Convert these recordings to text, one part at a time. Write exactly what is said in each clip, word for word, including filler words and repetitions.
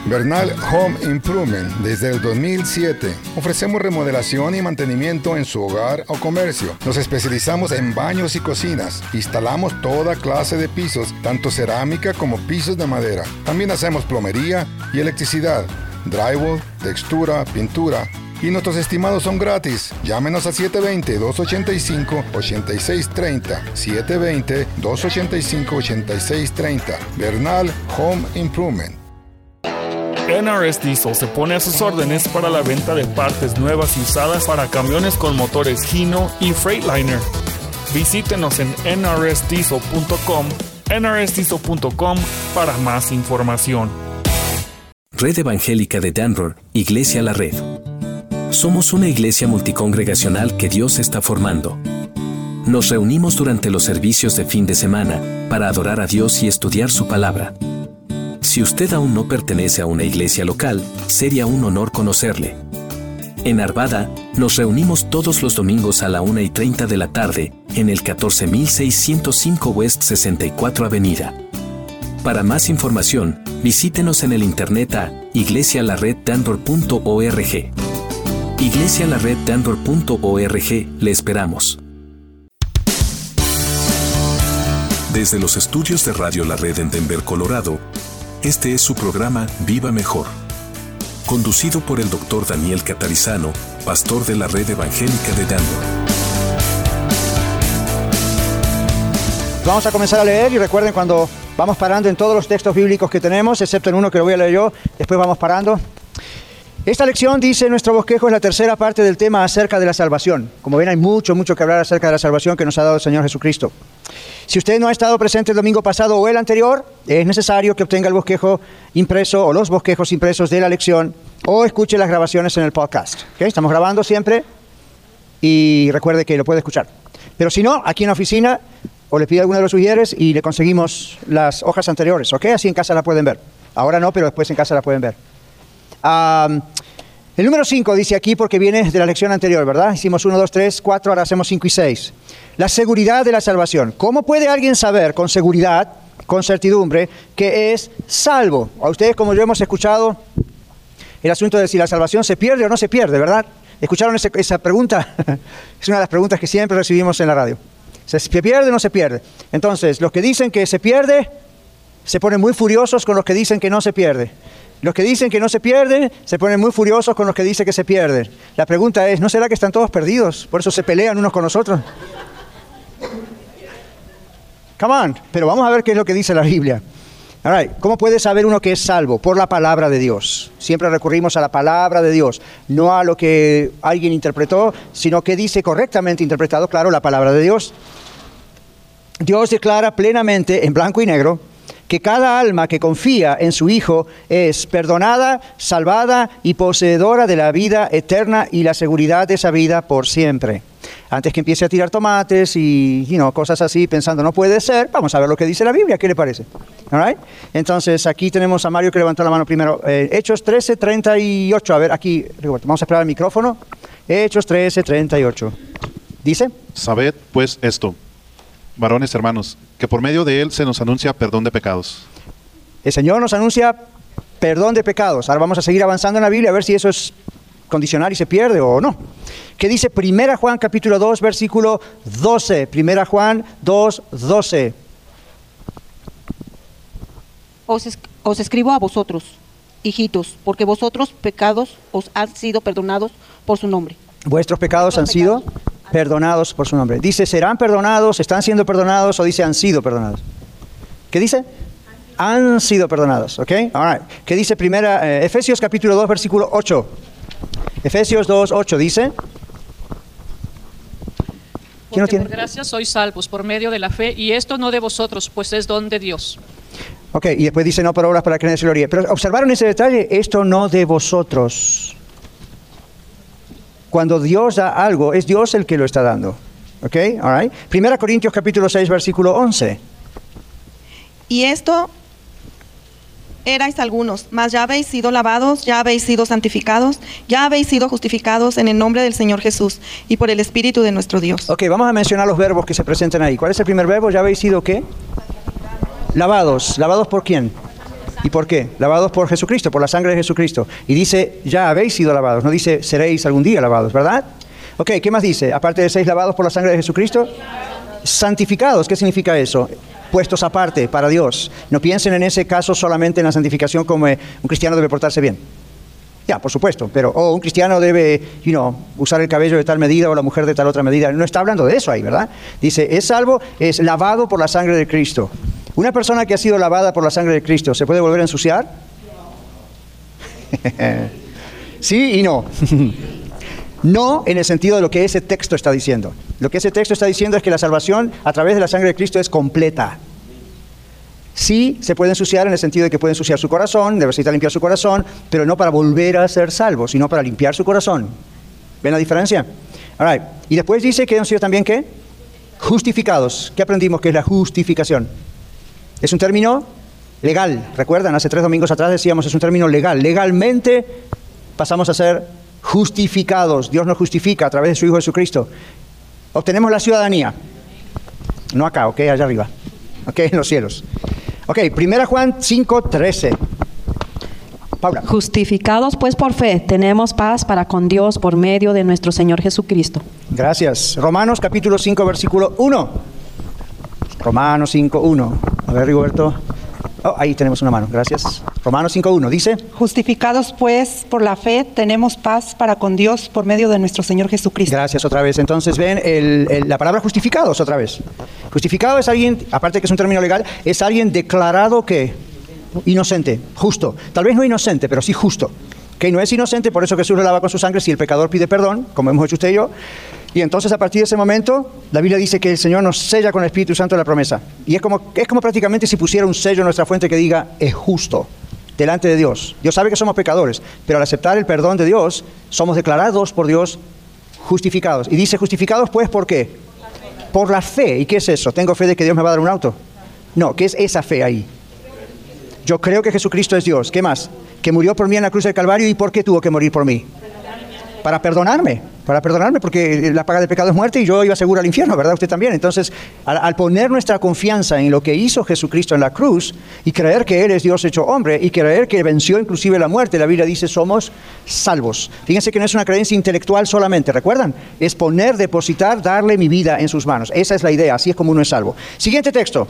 Bernal Home Improvement desde el dos mil siete. Ofrecemos remodelación y mantenimiento en su hogar o comercio. Nos especializamos en baños y cocinas. Instalamos toda clase de pisos, tanto cerámica como pisos de madera. También hacemos plomería y electricidad, drywall, textura, pintura. Y nuestros estimados son gratis. Llámenos a siete dos cero, dos ocho cinco, ocho seis tres cero. siete dos cero, dos ocho cinco, ocho seis tres cero. Bernal Home Improvement. N R S Diesel se pone a sus órdenes para la venta de partes nuevas y usadas para camiones con motores Hino y Freightliner. Visítenos en N R S diesel punto com, N R S diesel punto com para más información. Red Evangélica de Denver, Iglesia La Red. Somos una iglesia multicongregacional que Dios está formando. Nos reunimos durante los servicios de fin de semana para adorar a Dios y estudiar su palabra. Si usted aún no pertenece a una iglesia local, sería un honor conocerle. En Arvada, nos reunimos todos los domingos a la una y treinta de la tarde, en el catorce mil seiscientos cinco West sesenta y cuatro Avenida. Para más información, visítenos en el internet a iglesia la red denver punto org. iglesia la red denver punto org, le esperamos. Desde los estudios de Radio La Red en Denver, Colorado, este es su programa Viva Mejor, conducido por el doctor Daniel Catarizano, pastor de la Red Evangélica de Denver. Vamos a comenzar a leer y recuerden cuando vamos parando en todos los textos bíblicos que tenemos, excepto en uno que lo voy a leer yo, después vamos parando. Esta lección, dice nuestro bosquejo, es la tercera parte del tema acerca de la salvación. Como ven, hay mucho, mucho que hablar acerca de la salvación que nos ha dado el Señor Jesucristo. Si usted no ha estado presente el domingo pasado o el anterior, es necesario que obtenga el bosquejo impreso o los bosquejos impresos de la lección o escuche las grabaciones en el podcast. ¿Okay? Estamos grabando siempre y recuerde que lo puede escuchar. Pero si no, aquí en la oficina o le pide a alguno de los sugieres y le conseguimos las hojas anteriores. ¿Ok? Así en casa la pueden ver. Ahora no, pero después en casa la pueden ver. Um, el número cinco dice aquí porque viene de la lección anterior, ¿verdad? Hicimos uno, dos, tres, cuatro, ahora hacemos cinco y seis. La seguridad de la salvación. ¿Cómo puede alguien saber con seguridad, con certidumbre, que es salvo? A ustedes, como yo, hemos escuchado el asunto de si la salvación se pierde o no se pierde, ¿verdad? ¿Escucharon ese, esa pregunta? Es una de las preguntas que siempre recibimos en la radio. ¿Se pierde o no se pierde? Entonces, los que dicen que se pierde, se ponen muy furiosos con los que dicen que no se pierde. Los que dicen que no se pierde, se ponen muy furiosos con los que dicen que se pierde. La pregunta es, ¿no será que están todos perdidos? Por eso se pelean unos con los otros. Come on, pero vamos a ver qué es lo que dice la Biblia. All right. ¿Cómo puede saber uno que es salvo? Por la palabra de Dios. Siempre recurrimos a la palabra de Dios, no a lo que alguien interpretó, sino que dice correctamente interpretado, claro, la palabra de Dios. Dios declara plenamente, en blanco y negro, que cada alma que confía en su Hijo es perdonada, salvada y poseedora de la vida eterna y la seguridad de esa vida por siempre. Antes que empiece a tirar tomates y you know, cosas así, pensando no puede ser, vamos a ver lo que dice la Biblia, ¿qué le parece? All right? Entonces aquí tenemos a Mario que levantó la mano primero. Eh, Hechos trece, treinta y ocho, a ver, aquí, vamos a esperar el micrófono. Hechos trece, treinta y ocho. ¿Dice? Sabed pues esto, varones hermanos, que por medio de él se nos anuncia perdón de pecados. El Señor nos anuncia perdón de pecados. Ahora vamos a seguir avanzando en la Biblia a ver si eso es condicional y se pierde o no. ¿Qué dice Primera Juan capítulo dos, versículo doce? Primera Juan dos, doce. Os, es, os escribo a vosotros, hijitos, porque vosotros pecados os han sido perdonados por su nombre. Vuestros pecados Vuestros han sido pecados. perdonados por su nombre. Dice, ¿serán perdonados? ¿Están siendo perdonados? ¿O dice, han sido perdonados? ¿Qué dice? Han sido perdonados, ¿ok? All right. ¿Qué dice primera, eh, Efesios capítulo dos, versículo ocho? Efesios dos, ocho, dice. ¿Quién lo tiene? Por gracia sois salvos por medio de la fe, y esto no de vosotros, pues es don de Dios. Ok, y después dice, no por obras para que nadie se gloríe. Pero ¿observaron ese detalle? Esto no de vosotros. Cuando Dios da algo, es Dios el que lo está dando. ¿Ok? All right. Primera Corintios capítulo seis, versículo once. Y esto erais algunos, mas ya habéis sido lavados, ya habéis sido santificados, ya habéis sido justificados en el nombre del Señor Jesús y por el Espíritu de nuestro Dios. Ok, vamos a mencionar los verbos que se presentan ahí. ¿Cuál es el primer verbo? ¿Ya habéis sido qué? Lavados. ¿Lavados por quién? ¿Y por qué? Lavados por Jesucristo, por la sangre de Jesucristo. Y dice, ya habéis sido lavados, no dice, seréis algún día lavados, ¿verdad? Ok, ¿qué más dice? Aparte de seis lavados por la sangre de Jesucristo, santificados, ¿qué significa eso? Puestos aparte para Dios. No piensen en ese caso solamente en la santificación como un cristiano debe portarse bien. Ya, por supuesto, pero oh, un cristiano debe, you know, usar el cabello de tal medida o la mujer de tal otra medida. No está hablando de eso ahí, ¿verdad? Dice, es salvo, es lavado por la sangre de Cristo. Una persona que ha sido lavada por la sangre de Cristo, ¿se puede volver a ensuciar? Sí y no. No en el sentido de lo que ese texto está diciendo. Lo que ese texto está diciendo es que la salvación a través de la sangre de Cristo es completa. Sí se puede ensuciar en el sentido de que puede ensuciar su corazón, necesita limpiar su corazón, pero no para volver a ser salvo, sino para limpiar su corazón. ¿Ven la diferencia? All right. Y después dice que hemos sido también, ¿qué? Justificados. ¿Qué aprendimos que es la justificación? Es un término legal. ¿Recuerdan? Hace tres domingos atrás decíamos, es un término legal. Legalmente pasamos a ser justificados. Dios nos justifica a través de su Hijo Jesucristo. Obtenemos la ciudadanía. No acá, ok, allá arriba. Ok, en los cielos. Ok, primera Juan cinco, trece. Paula. Justificados pues por fe, tenemos paz para con Dios por medio de nuestro Señor Jesucristo. Gracias. Romanos capítulo cinco, versículo uno. Romanos cinco, uno. A ver, Rigoberto. Oh, ahí tenemos una mano, gracias. Romanos cinco, uno, dice. Justificados pues por la fe, tenemos paz para con Dios por medio de nuestro Señor Jesucristo. Gracias otra vez. Entonces ven el, el, la palabra justificados otra vez. Justificado es alguien, aparte que es un término legal, es alguien declarado que inocente, justo. Tal vez no inocente, pero sí justo. Que no es inocente, por eso Jesús lo lava con su sangre si el pecador pide perdón, como hemos hecho usted y yo. Y entonces a partir de ese momento, la Biblia dice que el Señor nos sella con el Espíritu Santo de la promesa. Y es como, es como prácticamente si pusiera un sello en nuestra fuente que diga, es justo, delante de Dios. Dios sabe que somos pecadores, pero al aceptar el perdón de Dios, somos declarados por Dios justificados. Y dice justificados pues, ¿por qué? Por la fe. ¿Y qué es eso? ¿Tengo fe de que Dios me va a dar un auto? No, ¿qué es esa fe ahí? Yo creo que Jesucristo es Dios. ¿Qué más? Que murió por mí en la cruz del Calvario. ¿Y por qué tuvo que morir por mí? Para perdonarme, para perdonarme, porque la paga del pecado es muerte y yo iba seguro al infierno, ¿verdad? Usted también. Entonces, al, al poner nuestra confianza en lo que hizo Jesucristo en la cruz y creer que Él es Dios hecho hombre y creer que venció inclusive la muerte, la Biblia dice, somos salvos. Fíjense que no es una creencia intelectual solamente, ¿recuerdan? Es poner, depositar, darle mi vida en sus manos. Esa es la idea, así es como uno es salvo. Siguiente texto.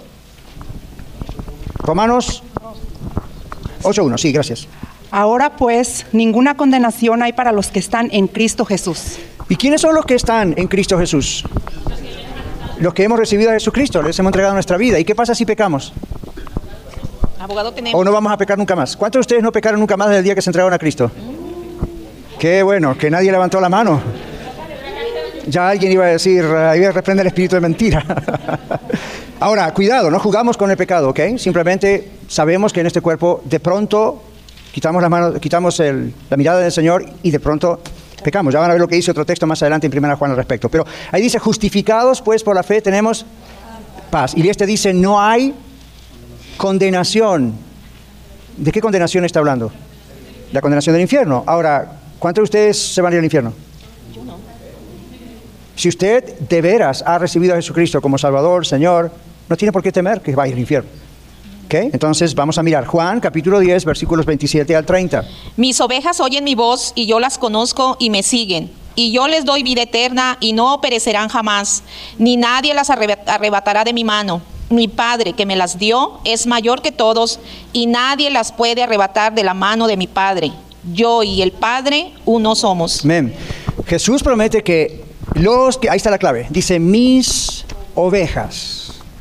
Romanos ocho uno, sí, gracias. Ahora pues, ninguna condenación hay para los que están en Cristo Jesús. ¿Y quiénes son los que están en Cristo Jesús? Los que hemos recibido a Jesucristo, les hemos entregado nuestra vida. ¿Y qué pasa si pecamos? Abogado tenemos. ¿O no vamos a pecar nunca más? ¿Cuántos de ustedes no pecaron nunca más desde el día que se entregaron a Cristo? Qué bueno, que nadie levantó la mano. Ya alguien iba a decir, iba a reprender el espíritu de mentira. Ahora, cuidado, no jugamos con el pecado, ¿ok? Simplemente sabemos que en este cuerpo de pronto quitamos las manos, quitamos el, la mirada del Señor y de pronto pecamos. Ya van a ver lo que dice otro texto más adelante en primera Juan al respecto. Pero ahí dice, justificados pues por la fe tenemos paz. Y este dice, no hay condenación. ¿De qué condenación está hablando? La condenación del infierno. Ahora, ¿cuántos de ustedes se van a ir al infierno? Yo no. Si usted de veras ha recibido a Jesucristo como Salvador, Señor, no tiene por qué temer que vaya al infierno. ¿Okay? Entonces vamos a mirar Juan capítulo diez versículos veintisiete al treinta. Mis ovejas oyen mi voz y yo las conozco y me siguen. Y yo les doy vida eterna y no perecerán jamás, ni nadie las arrebatará de mi mano. Mi Padre que me las dio es mayor que todos y nadie las puede arrebatar de la mano de mi Padre. Yo y el Padre uno somos. Amén. Jesús promete que los que, ahí está la clave, dice mis ovejas.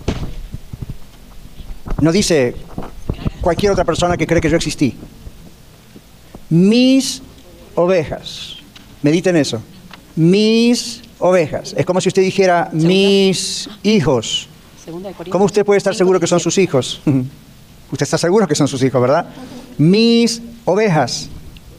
No dice cualquier otra persona que cree que yo existí. Mis ovejas. Mediten eso. Mis ovejas. Es como si usted dijera mis hijos. ¿Cómo usted puede estar seguro que son sus hijos? Usted está seguro que son sus hijos, ¿verdad? Mis ovejas.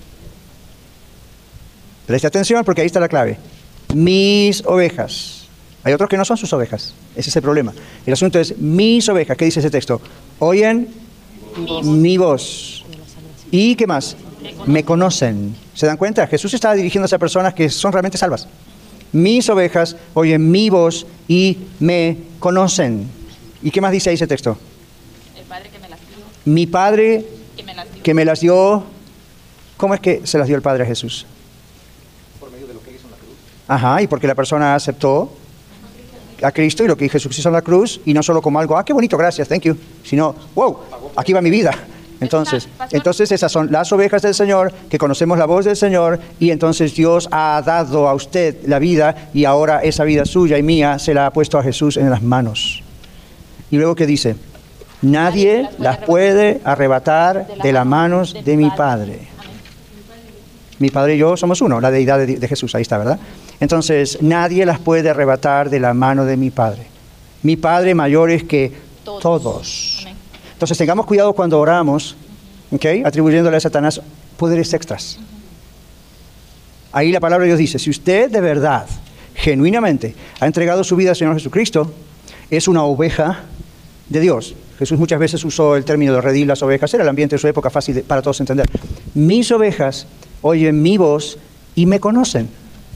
Preste atención porque ahí está la clave. Mis ovejas. Hay otros que no son sus ovejas. Ese es el problema. El asunto es mis ovejas. ¿Qué dice ese texto? Oyen mi voz. Mi voz. ¿Y qué más? Me conocen. ¿Se dan cuenta? Jesús estaba dirigiéndose a personas que son realmente salvas. Mis ovejas oyen mi voz y me conocen. ¿Y qué más dice ahí ese texto? El Padre que me las dio. Mi Padre que me las dio. Que me las dio. ¿Cómo es que se las dio el Padre a Jesús? Por medio de lo que hizo en la cruz. Ajá, y porque la persona aceptó a Cristo y lo que Jesús hizo en la cruz, y no solo como algo, ah, qué bonito, gracias, thank you, sino, wow, aquí va mi vida. Entonces, entonces esas son las ovejas del Señor, que conocemos la voz del Señor, y entonces Dios ha dado a usted la vida, y ahora esa vida suya y mía se la ha puesto a Jesús en las manos. Y luego, ¿qué dice? Nadie las puede arrebatar de las manos de mi Padre. Mi Padre y yo somos uno, la deidad de, de Jesús, ahí está, ¿verdad? Entonces, nadie las puede arrebatar de la mano de mi Padre. Mi Padre mayor es que todos. todos. Entonces, tengamos cuidado cuando oramos, ¿okay? Atribuyéndole a Satanás poderes extras. Ahí la palabra de Dios dice, si usted de verdad, genuinamente, ha entregado su vida al Señor Jesucristo, es una oveja de Dios. Jesús muchas veces usó el término de redil las ovejas, era el ambiente de su época fácil de, para todos entender. Mis ovejas oyen mi voz y me conocen.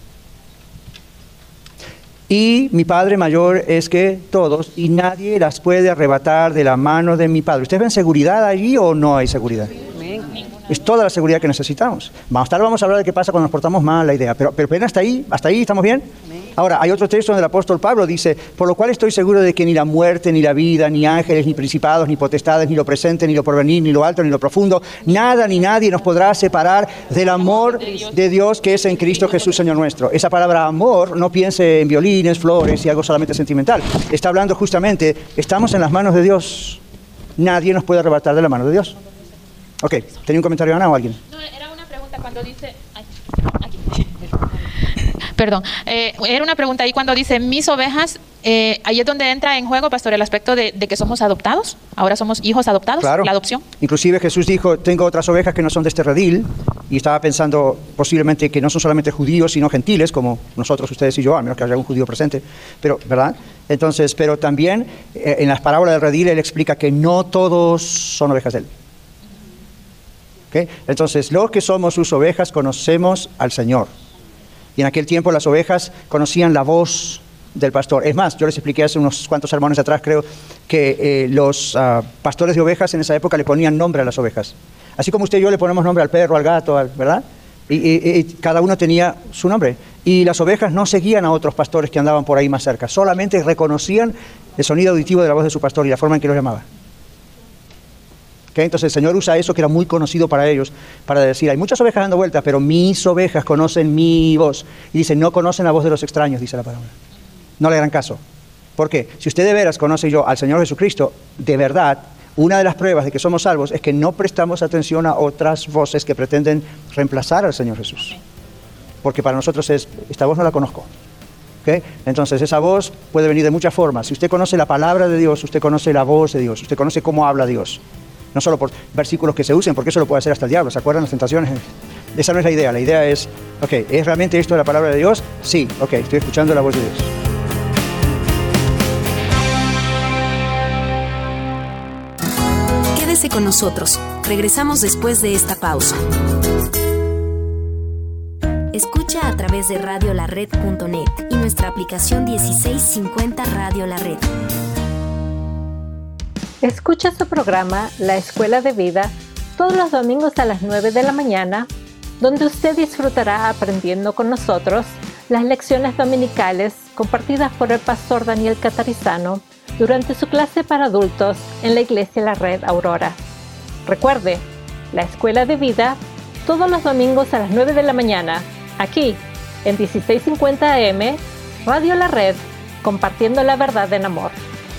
Y mi Padre mayor es que todos, y nadie las puede arrebatar de la mano de mi Padre. ¿Ustedes ven seguridad allí o no hay seguridad? Es toda la seguridad que necesitamos. Más tarde vamos a hablar de qué pasa cuando nos portamos mal, la idea. Pero, pero, pero hasta ahí, hasta ahí, ¿estamos bien? Ahora, hay otro texto donde el apóstol Pablo dice, por lo cual estoy seguro de que ni la muerte, ni la vida, ni ángeles, ni principados, ni potestades, ni lo presente, ni lo porvenir, ni lo alto, ni lo profundo, nada ni nadie nos podrá separar del amor de Dios que es en Cristo Jesús, Señor nuestro. Esa palabra amor, no piense en violines, flores y algo solamente sentimental. Está hablando justamente, estamos en las manos de Dios. Nadie nos puede arrebatar de la mano de Dios. Ok, ¿tenía un comentario, Ana, o alguien? No, era una pregunta cuando dice... Ay, aquí. Perdón, eh, era una pregunta ahí cuando dice mis ovejas, eh, ahí es donde entra en juego, pastor, el aspecto de, de que somos adoptados, ahora somos hijos adoptados, claro. La adopción. Inclusive Jesús dijo, tengo otras ovejas que no son de este redil, y estaba pensando posiblemente que no son solamente judíos, sino gentiles, como nosotros, ustedes y yo, a menos que haya un judío presente, pero, ¿verdad? Entonces, pero también eh, en las parábolas del redil él explica que no todos son ovejas de él. ¿Okay? Entonces, los que somos sus ovejas conocemos al Señor. Y en aquel tiempo las ovejas conocían la voz del pastor. Es más, yo les expliqué hace unos cuantos sermones atrás, creo, que eh, los uh, pastores de ovejas en esa época le ponían nombre a las ovejas. Así como usted y yo le ponemos nombre al perro, al gato, al, ¿verdad? Y, y, y cada uno tenía su nombre. Y las ovejas no seguían a otros pastores que andaban por ahí más cerca. Solamente reconocían el sonido auditivo de la voz de su pastor y la forma en que los llamaba. ¿Okay? Entonces el Señor usa eso que era muy conocido para ellos, para decir, hay muchas ovejas dando vueltas, pero mis ovejas conocen mi voz. Y dice, no conocen la voz de los extraños, dice la palabra. No le harán caso. ¿Por qué? Si usted de veras conoce yo al Señor Jesucristo, de verdad, una de las pruebas de que somos salvos es que no prestamos atención a otras voces que pretenden reemplazar al Señor Jesús. Porque para nosotros es, esta voz no la conozco. ¿Okay? Entonces esa voz puede venir de muchas formas. Si usted conoce la palabra de Dios, usted conoce la voz de Dios, usted conoce cómo habla Dios. No solo por versículos que se usen, porque eso lo puede hacer hasta el diablo. ¿Se acuerdan las tentaciones? Esa no es la idea. La idea es, ok, ¿es realmente esto de la palabra de Dios? Sí, ok, estoy escuchando la voz de Dios. Quédese con nosotros. Regresamos después de esta pausa. Escucha a través de radio la red punto net y nuestra aplicación dieciséis cincuenta Radio La Red. Escucha su programa La Escuela de Vida todos los domingos a las nueve de la mañana, donde usted disfrutará aprendiendo con nosotros las lecciones dominicales compartidas por el pastor Daniel Catarizano durante su clase para adultos en la Iglesia La Red Aurora. Recuerde, La Escuela de Vida todos los domingos a las nueve de la mañana, aquí en dieciséis cincuenta A M, Radio La Red, compartiendo la verdad en amor.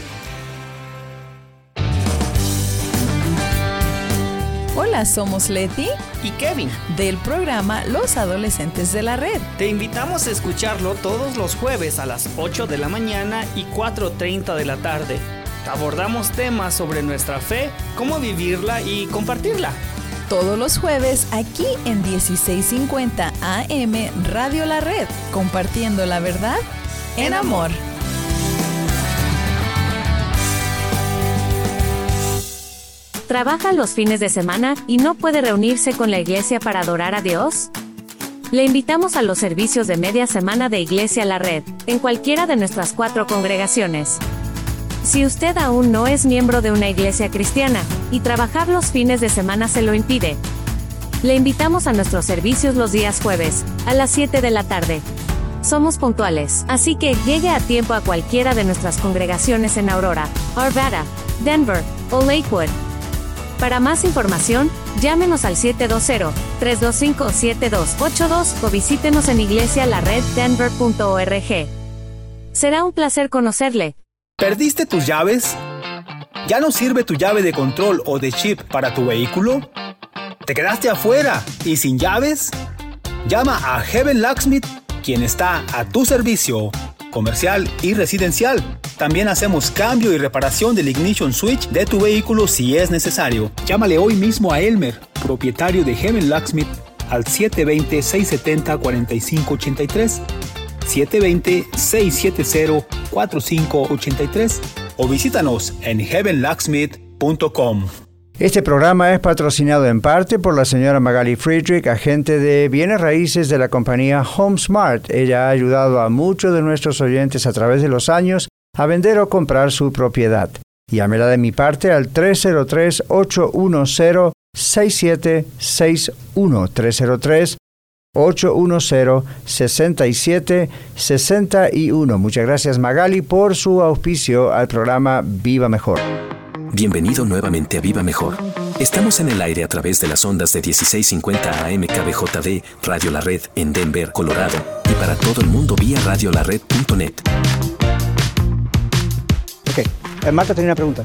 Hola, somos Leti y Kevin del programa Los Adolescentes de la Red. Te invitamos a escucharlo todos los jueves a las ocho de la mañana y cuatro treinta de la tarde. Abordamos temas sobre nuestra fe, cómo vivirla y compartirla. Todos los jueves aquí en dieciséis cincuenta A M Radio La Red, compartiendo la verdad en amor. ¿Trabaja los fines de semana y no puede reunirse con la iglesia para adorar a Dios? Le invitamos a los servicios de media semana de Iglesia La Red, en cualquiera de nuestras cuatro congregaciones. Si usted aún no es miembro de una iglesia cristiana, y trabajar los fines de semana se lo impide, le invitamos a nuestros servicios los días jueves, a las siete de la tarde. Somos puntuales, así que llegue a tiempo a cualquiera de nuestras congregaciones en Aurora, Arvada, Denver o Lakewood. Para más información, llámenos al siete dos cero, tres dos cinco, siete dos ocho dos o visítenos en iglesia la red denver punto org. Será un placer conocerle. ¿Perdiste tus llaves? ¿Ya no sirve tu llave de control o de chip para tu vehículo? ¿Te quedaste afuera y sin llaves? Llama a Heaven Locksmith, quien está a tu servicio, comercial y residencial. También hacemos cambio y reparación del ignition switch de tu vehículo si es necesario. Llámale hoy mismo a Elmer, propietario de Heaven Locksmith, al siete dos cero, seis siete cero, cuatro cinco ocho tres, siete dos cero, seis siete cero, cuatro cinco ocho tres o visítanos en heaven locksmith punto com. Este programa es patrocinado en parte por la señora Magali Friedrich, agente de bienes raíces de la compañía HomeSmart. Ella ha ayudado a muchos de nuestros oyentes a través de los años a vender o comprar su propiedad. Llámela de mi parte al tres cero tres, ocho uno cero, seis siete seis uno, tres cero tres, ocho uno cero, seis siete seis uno. Muchas gracias, Magali, por su auspicio al programa Viva Mejor. Bienvenido nuevamente a Viva Mejor. Estamos en el aire a través de las ondas de dieciséis cincuenta A M K B J D, Radio La Red, en Denver, Colorado, y para todo el mundo vía radio la red punto net. Ok, eh, Marta tenía una pregunta.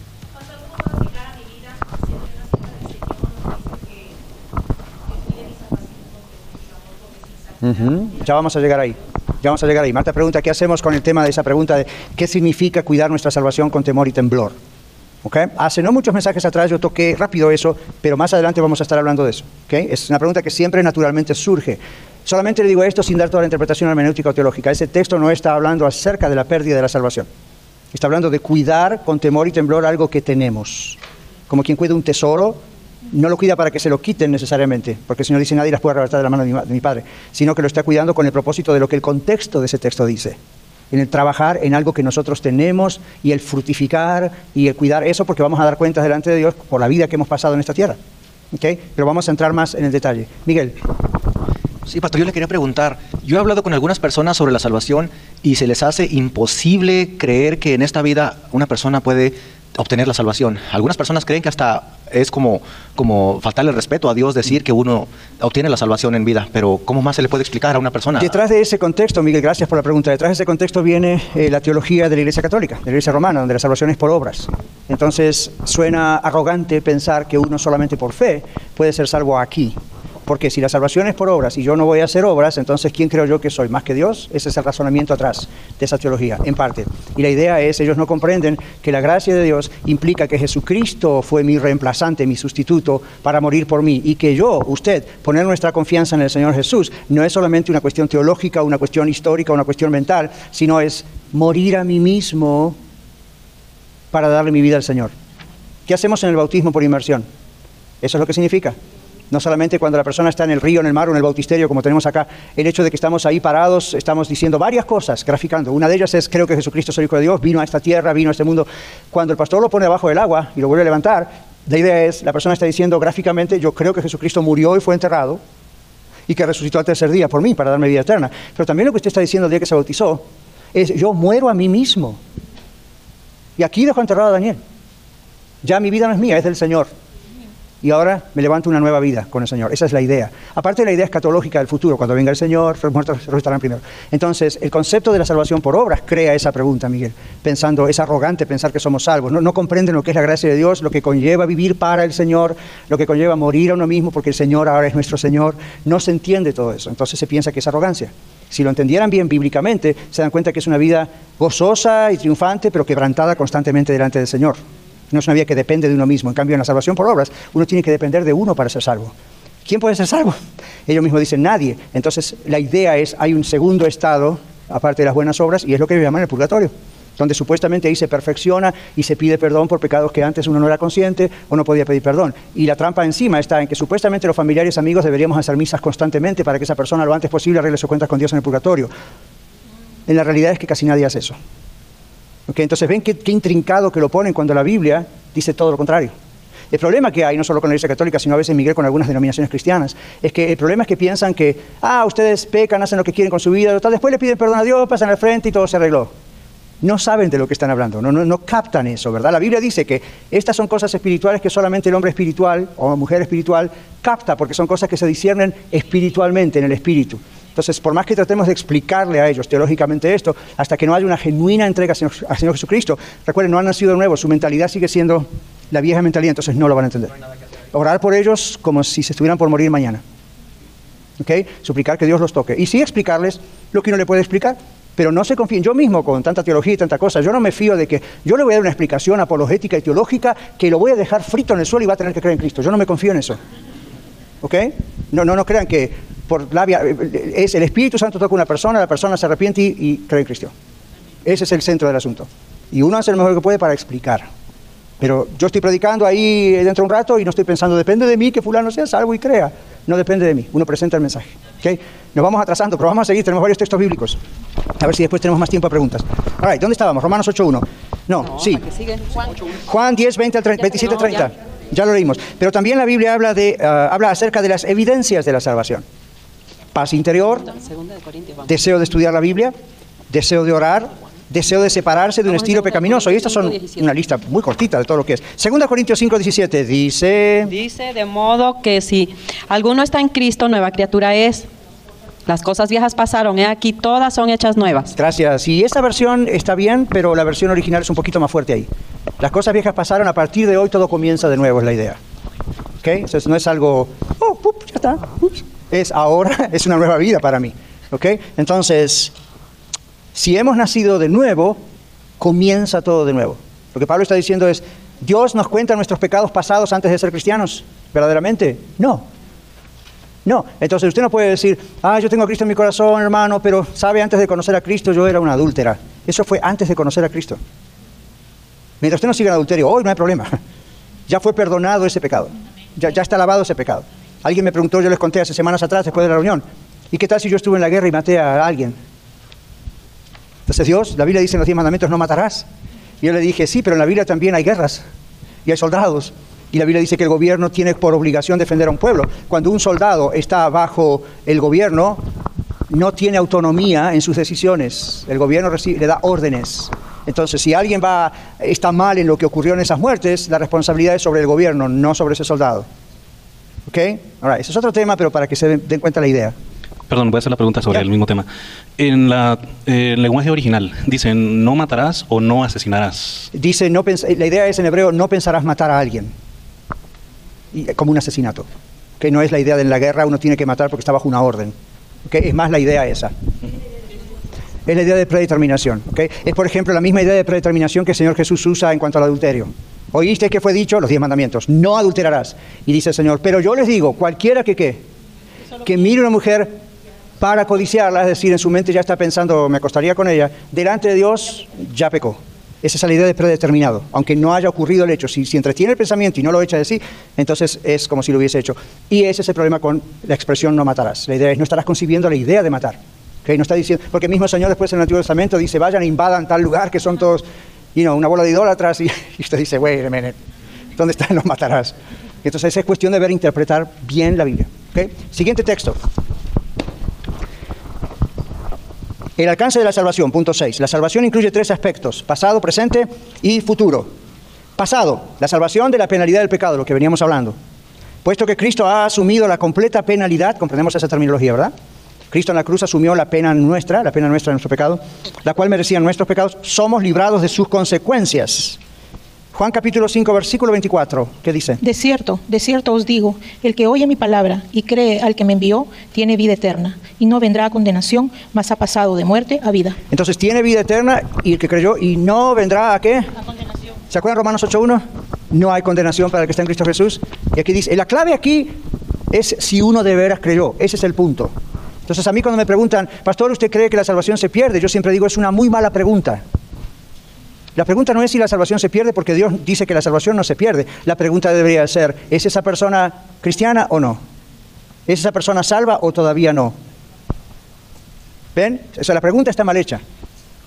Uh-huh. Ya vamos a llegar ahí. Ya vamos a llegar ahí. Marta pregunta, ¿qué hacemos con el tema de esa pregunta de qué significa cuidar nuestra salvación con temor y temblor? ¿Okay? Hace no muchos mensajes atrás yo toqué rápido eso, pero más adelante vamos a estar hablando de eso. ¿Okay? Es una pregunta que siempre naturalmente surge. Solamente le digo esto sin dar toda la interpretación hermenéutica o teológica. Ese texto no está hablando acerca de la pérdida de la salvación. Está hablando de cuidar con temor y temblor algo que tenemos. Como quien cuida un tesoro, no lo cuida para que se lo quiten necesariamente, porque el Señor dice nadie las puede arrebatar de la mano de mi, de mi Padre, sino que lo está cuidando con el propósito de lo que el contexto de ese texto dice. En el trabajar en algo que nosotros tenemos y el fructificar y el cuidar eso, porque vamos a dar cuentas delante de Dios por la vida que hemos pasado en esta tierra. ¿Okay? Pero vamos a entrar más en el detalle. Miguel. Sí, pastor, yo le quería preguntar, yo he hablado con algunas personas sobre la salvación y se les hace imposible creer que en esta vida una persona puede obtener la salvación. Algunas personas creen que hasta es como, como faltarle respeto a Dios decir que uno obtiene la salvación en vida, pero ¿cómo más se le puede explicar a una persona? Detrás de ese contexto, Miguel, gracias por la pregunta, detrás de ese contexto viene eh, la teología de la Iglesia Católica, de la Iglesia Romana, donde la salvación es por obras. Entonces suena arrogante pensar que uno solamente por fe puede ser salvo aquí. Porque si la salvación es por obras y yo no voy a hacer obras, entonces ¿quién creo yo que soy? ¿Más que Dios? Ese es el razonamiento atrás de esa teología, en parte. Y la idea es, ellos no comprenden que la gracia de Dios implica que Jesucristo fue mi reemplazante, mi sustituto, para morir por mí. Y que yo, usted, poner nuestra confianza en el Señor Jesús, no es solamente una cuestión teológica, una cuestión histórica, una cuestión mental, sino es morir a mí mismo para darle mi vida al Señor. ¿Qué hacemos en el bautismo por inmersión? Eso es lo que significa. No solamente cuando la persona está en el río, en el mar o en el bautisterio, como tenemos acá, el hecho de que estamos ahí parados, estamos diciendo varias cosas, graficando. Una de ellas es, creo que Jesucristo es el Hijo de Dios, vino a esta tierra, vino a este mundo. Cuando el pastor lo pone debajo del agua y lo vuelve a levantar, la idea es, la persona está diciendo gráficamente, yo creo que Jesucristo murió y fue enterrado, y que resucitó al tercer día por mí, para darme vida eterna. Pero también lo que usted está diciendo el día que se bautizó, es, yo muero a mí mismo. Y aquí dejo enterrado a Daniel. Ya mi vida no es mía, es del Señor. Y ahora me levanto una nueva vida con el Señor. Esa es la idea. Aparte, la idea escatológica del futuro. Cuando venga el Señor, los muertos resucitarán primero. Entonces, el concepto de la salvación por obras crea esa pregunta, Miguel. Pensando, es arrogante pensar que somos salvos. No, no comprenden lo que es la gracia de Dios, lo que conlleva vivir para el Señor, lo que conlleva morir a uno mismo porque el Señor ahora es nuestro Señor. No se entiende todo eso. Entonces se piensa que es arrogancia. Si lo entendieran bien bíblicamente, se dan cuenta que es una vida gozosa y triunfante, pero quebrantada constantemente delante del Señor. No es una vida que depende de uno mismo. En cambio, en la salvación por obras, uno tiene que depender de uno para ser salvo. ¿Quién puede ser salvo? Ellos mismos dicen nadie. Entonces, la idea es, hay un segundo estado, aparte de las buenas obras, y es lo que llaman el purgatorio, donde supuestamente ahí se perfecciona y se pide perdón por pecados que antes uno no era consciente o no podía pedir perdón. Y la trampa encima está en que supuestamente los familiares y amigos deberíamos hacer misas constantemente para que esa persona lo antes posible arregle sus cuentas con Dios en el purgatorio. En la realidad es que casi nadie hace eso. ¿Okay? Entonces ven qué, qué intrincado que lo ponen cuando la Biblia dice todo lo contrario. El problema que hay, no solo con la Iglesia Católica, sino a veces, Miguel, con algunas denominaciones cristianas, es que el problema es que piensan que, ah, ustedes pecan, hacen lo que quieren con su vida, tal, después le piden perdón a Dios, pasan al frente y todo se arregló. No saben de lo que están hablando, no, no, no captan eso, ¿verdad? La Biblia dice que estas son cosas espirituales que solamente el hombre espiritual o mujer espiritual capta, porque son cosas que se disciernen espiritualmente, en el espíritu. Entonces, por más que tratemos de explicarle a ellos teológicamente esto, hasta que no haya una genuina entrega al Señor, al Señor Jesucristo, recuerden, no han nacido de nuevo, su mentalidad sigue siendo la vieja mentalidad, entonces no lo van a entender. Orar por ellos como si se estuvieran por morir mañana. ¿Okay? Suplicar que Dios los toque. Y sí explicarles lo que uno le puede explicar, pero no se confíen. Yo mismo, con tanta teología y tanta cosa, yo no me fío de que yo le voy a dar una explicación apologética y teológica que lo voy a dejar frito en el suelo y va a tener que creer en Cristo. Yo no me confío en eso. ¿Ok? No, no, no crean que por labia, es el Espíritu Santo toca a una persona, la persona se arrepiente y, y cree en Cristo. Ese es el centro del asunto. Y uno hace lo mejor que puede para explicar. Pero yo estoy predicando ahí dentro de un rato y no estoy pensando, depende de mí que fulano sea salvo y crea. No depende de mí, uno presenta el mensaje. ¿Okay? Nos vamos atrasando, pero vamos a seguir, tenemos varios textos bíblicos. A ver si después tenemos más tiempo a preguntas. All right, ¿dónde estábamos? Romanos ocho uno. No, no sí. Juan. Juan diez, veinte al treinta, veintisiete, treinta. Ya. ya lo leímos. Pero también la Biblia habla, de, uh, habla acerca de las evidencias de la salvación. Paz interior, deseo de estudiar la Biblia, deseo de orar, deseo de separarse de un estilo pecaminoso. Y estas son una lista muy cortita de todo lo que es. Segunda Corintios cinco, diecisiete dice... Dice, de modo que si alguno está en Cristo, nueva criatura es. Las cosas viejas pasaron, he aquí, todas son hechas nuevas. Gracias. Y esa versión está bien, pero la versión original es un poquito más fuerte ahí. Las cosas viejas pasaron, a partir de hoy todo comienza de nuevo, es la idea. ¿Ok? Entonces no es algo... Oh, up, ya está. Ups. Es ahora, es una nueva vida para mí. ¿Ok? Entonces... Si hemos nacido de nuevo, comienza todo de nuevo. Lo que Pablo está diciendo es, ¿Dios nos cuenta nuestros pecados pasados antes de ser cristianos? ¿Verdaderamente? No. No. Entonces usted no puede decir, ah, yo tengo a Cristo en mi corazón, hermano, pero sabe, antes de conocer a Cristo yo era una adúltera. Eso fue antes de conocer a Cristo. Mientras usted no siga en adulterio, hoy no hay problema. Ya fue perdonado ese pecado. Ya, ya está lavado ese pecado. Alguien me preguntó, yo les conté hace semanas atrás, después de la reunión, ¿y qué tal si yo estuve en la guerra y maté a alguien? Entonces Dios, la Biblia dice en los diez mandamientos, no matarás. Y yo le dije, sí, pero en la Biblia también hay guerras y hay soldados. Y la Biblia dice que el gobierno tiene por obligación defender a un pueblo. Cuando un soldado está bajo el gobierno, no tiene autonomía en sus decisiones. El gobierno recibe, le da órdenes. Entonces, si alguien va, está mal en lo que ocurrió en esas muertes, la responsabilidad es sobre el gobierno, no sobre ese soldado. ¿Ok? Ahora, ese es otro tema, pero para que se den cuenta la idea. Perdón, voy a hacer la pregunta sobre yeah. el mismo tema. En la, eh, el lenguaje original, dicen no matarás o no asesinarás. Dice, no pens- la idea es en hebreo, no pensarás matar a alguien. Y, como un asesinato. Que no es la idea de en la guerra uno tiene que matar porque está bajo una orden. ¿Okay? Es más la idea esa. Es la idea de predeterminación. ¿Okay? Es, por ejemplo, la misma idea de predeterminación que el Señor Jesús usa en cuanto al adulterio. Oíste que fue dicho, los diez mandamientos, no adulterarás. Y dice el Señor, pero yo les digo, cualquiera que qué, que mire una mujer para codiciarla, es decir, en su mente ya está pensando, me acostaría con ella, delante de Dios ya pecó. Esa es la idea de predeterminado, aunque no haya ocurrido el hecho. Si, si entretiene el pensamiento y no lo echa de sí, entonces es como si lo hubiese hecho. Y ese es el problema con la expresión no matarás. La idea es, no estarás concibiendo la idea de matar. ¿Okay? No está diciendo, porque el mismo Señor después en el Antiguo Testamento dice, vayan e invadan tal lugar que son todos, you know, una bola de idólatras, y, y usted dice, wait a minute, ¿dónde está el no matarás? Entonces es cuestión de ver e interpretar bien la Biblia. ¿Okay? Siguiente texto. El alcance de la salvación, punto seis. La salvación incluye tres aspectos, pasado, presente y futuro. Pasado, la salvación de la penalidad del pecado, lo que veníamos hablando. Puesto que Cristo ha asumido la completa penalidad, comprendemos esa terminología, ¿verdad? Cristo en la cruz asumió la pena nuestra, la pena nuestra de nuestro pecado, la cual merecían nuestros pecados, somos librados de sus consecuencias. Juan capítulo cinco, versículo veinticuatro, ¿qué dice? De cierto, de cierto os digo, el que oye mi palabra y cree al que me envió, tiene vida eterna, y no vendrá a condenación, mas ha pasado de muerte a vida. Entonces tiene vida eterna, y el que creyó, y no vendrá a ¿qué? A condenación. ¿Se acuerdan Romanos ocho uno? No hay condenación para el que está en Cristo Jesús. Y aquí dice, la clave aquí es si uno de veras creyó, ese es el punto. Entonces a mí cuando me preguntan, pastor, ¿usted cree que la salvación se pierde? Yo siempre digo, es una muy mala pregunta. La pregunta no es si la salvación se pierde, porque Dios dice que la salvación no se pierde. La pregunta debería ser, ¿es esa persona cristiana o no? ¿Es esa persona salva o todavía no? ¿Ven? O sea, la pregunta está mal hecha.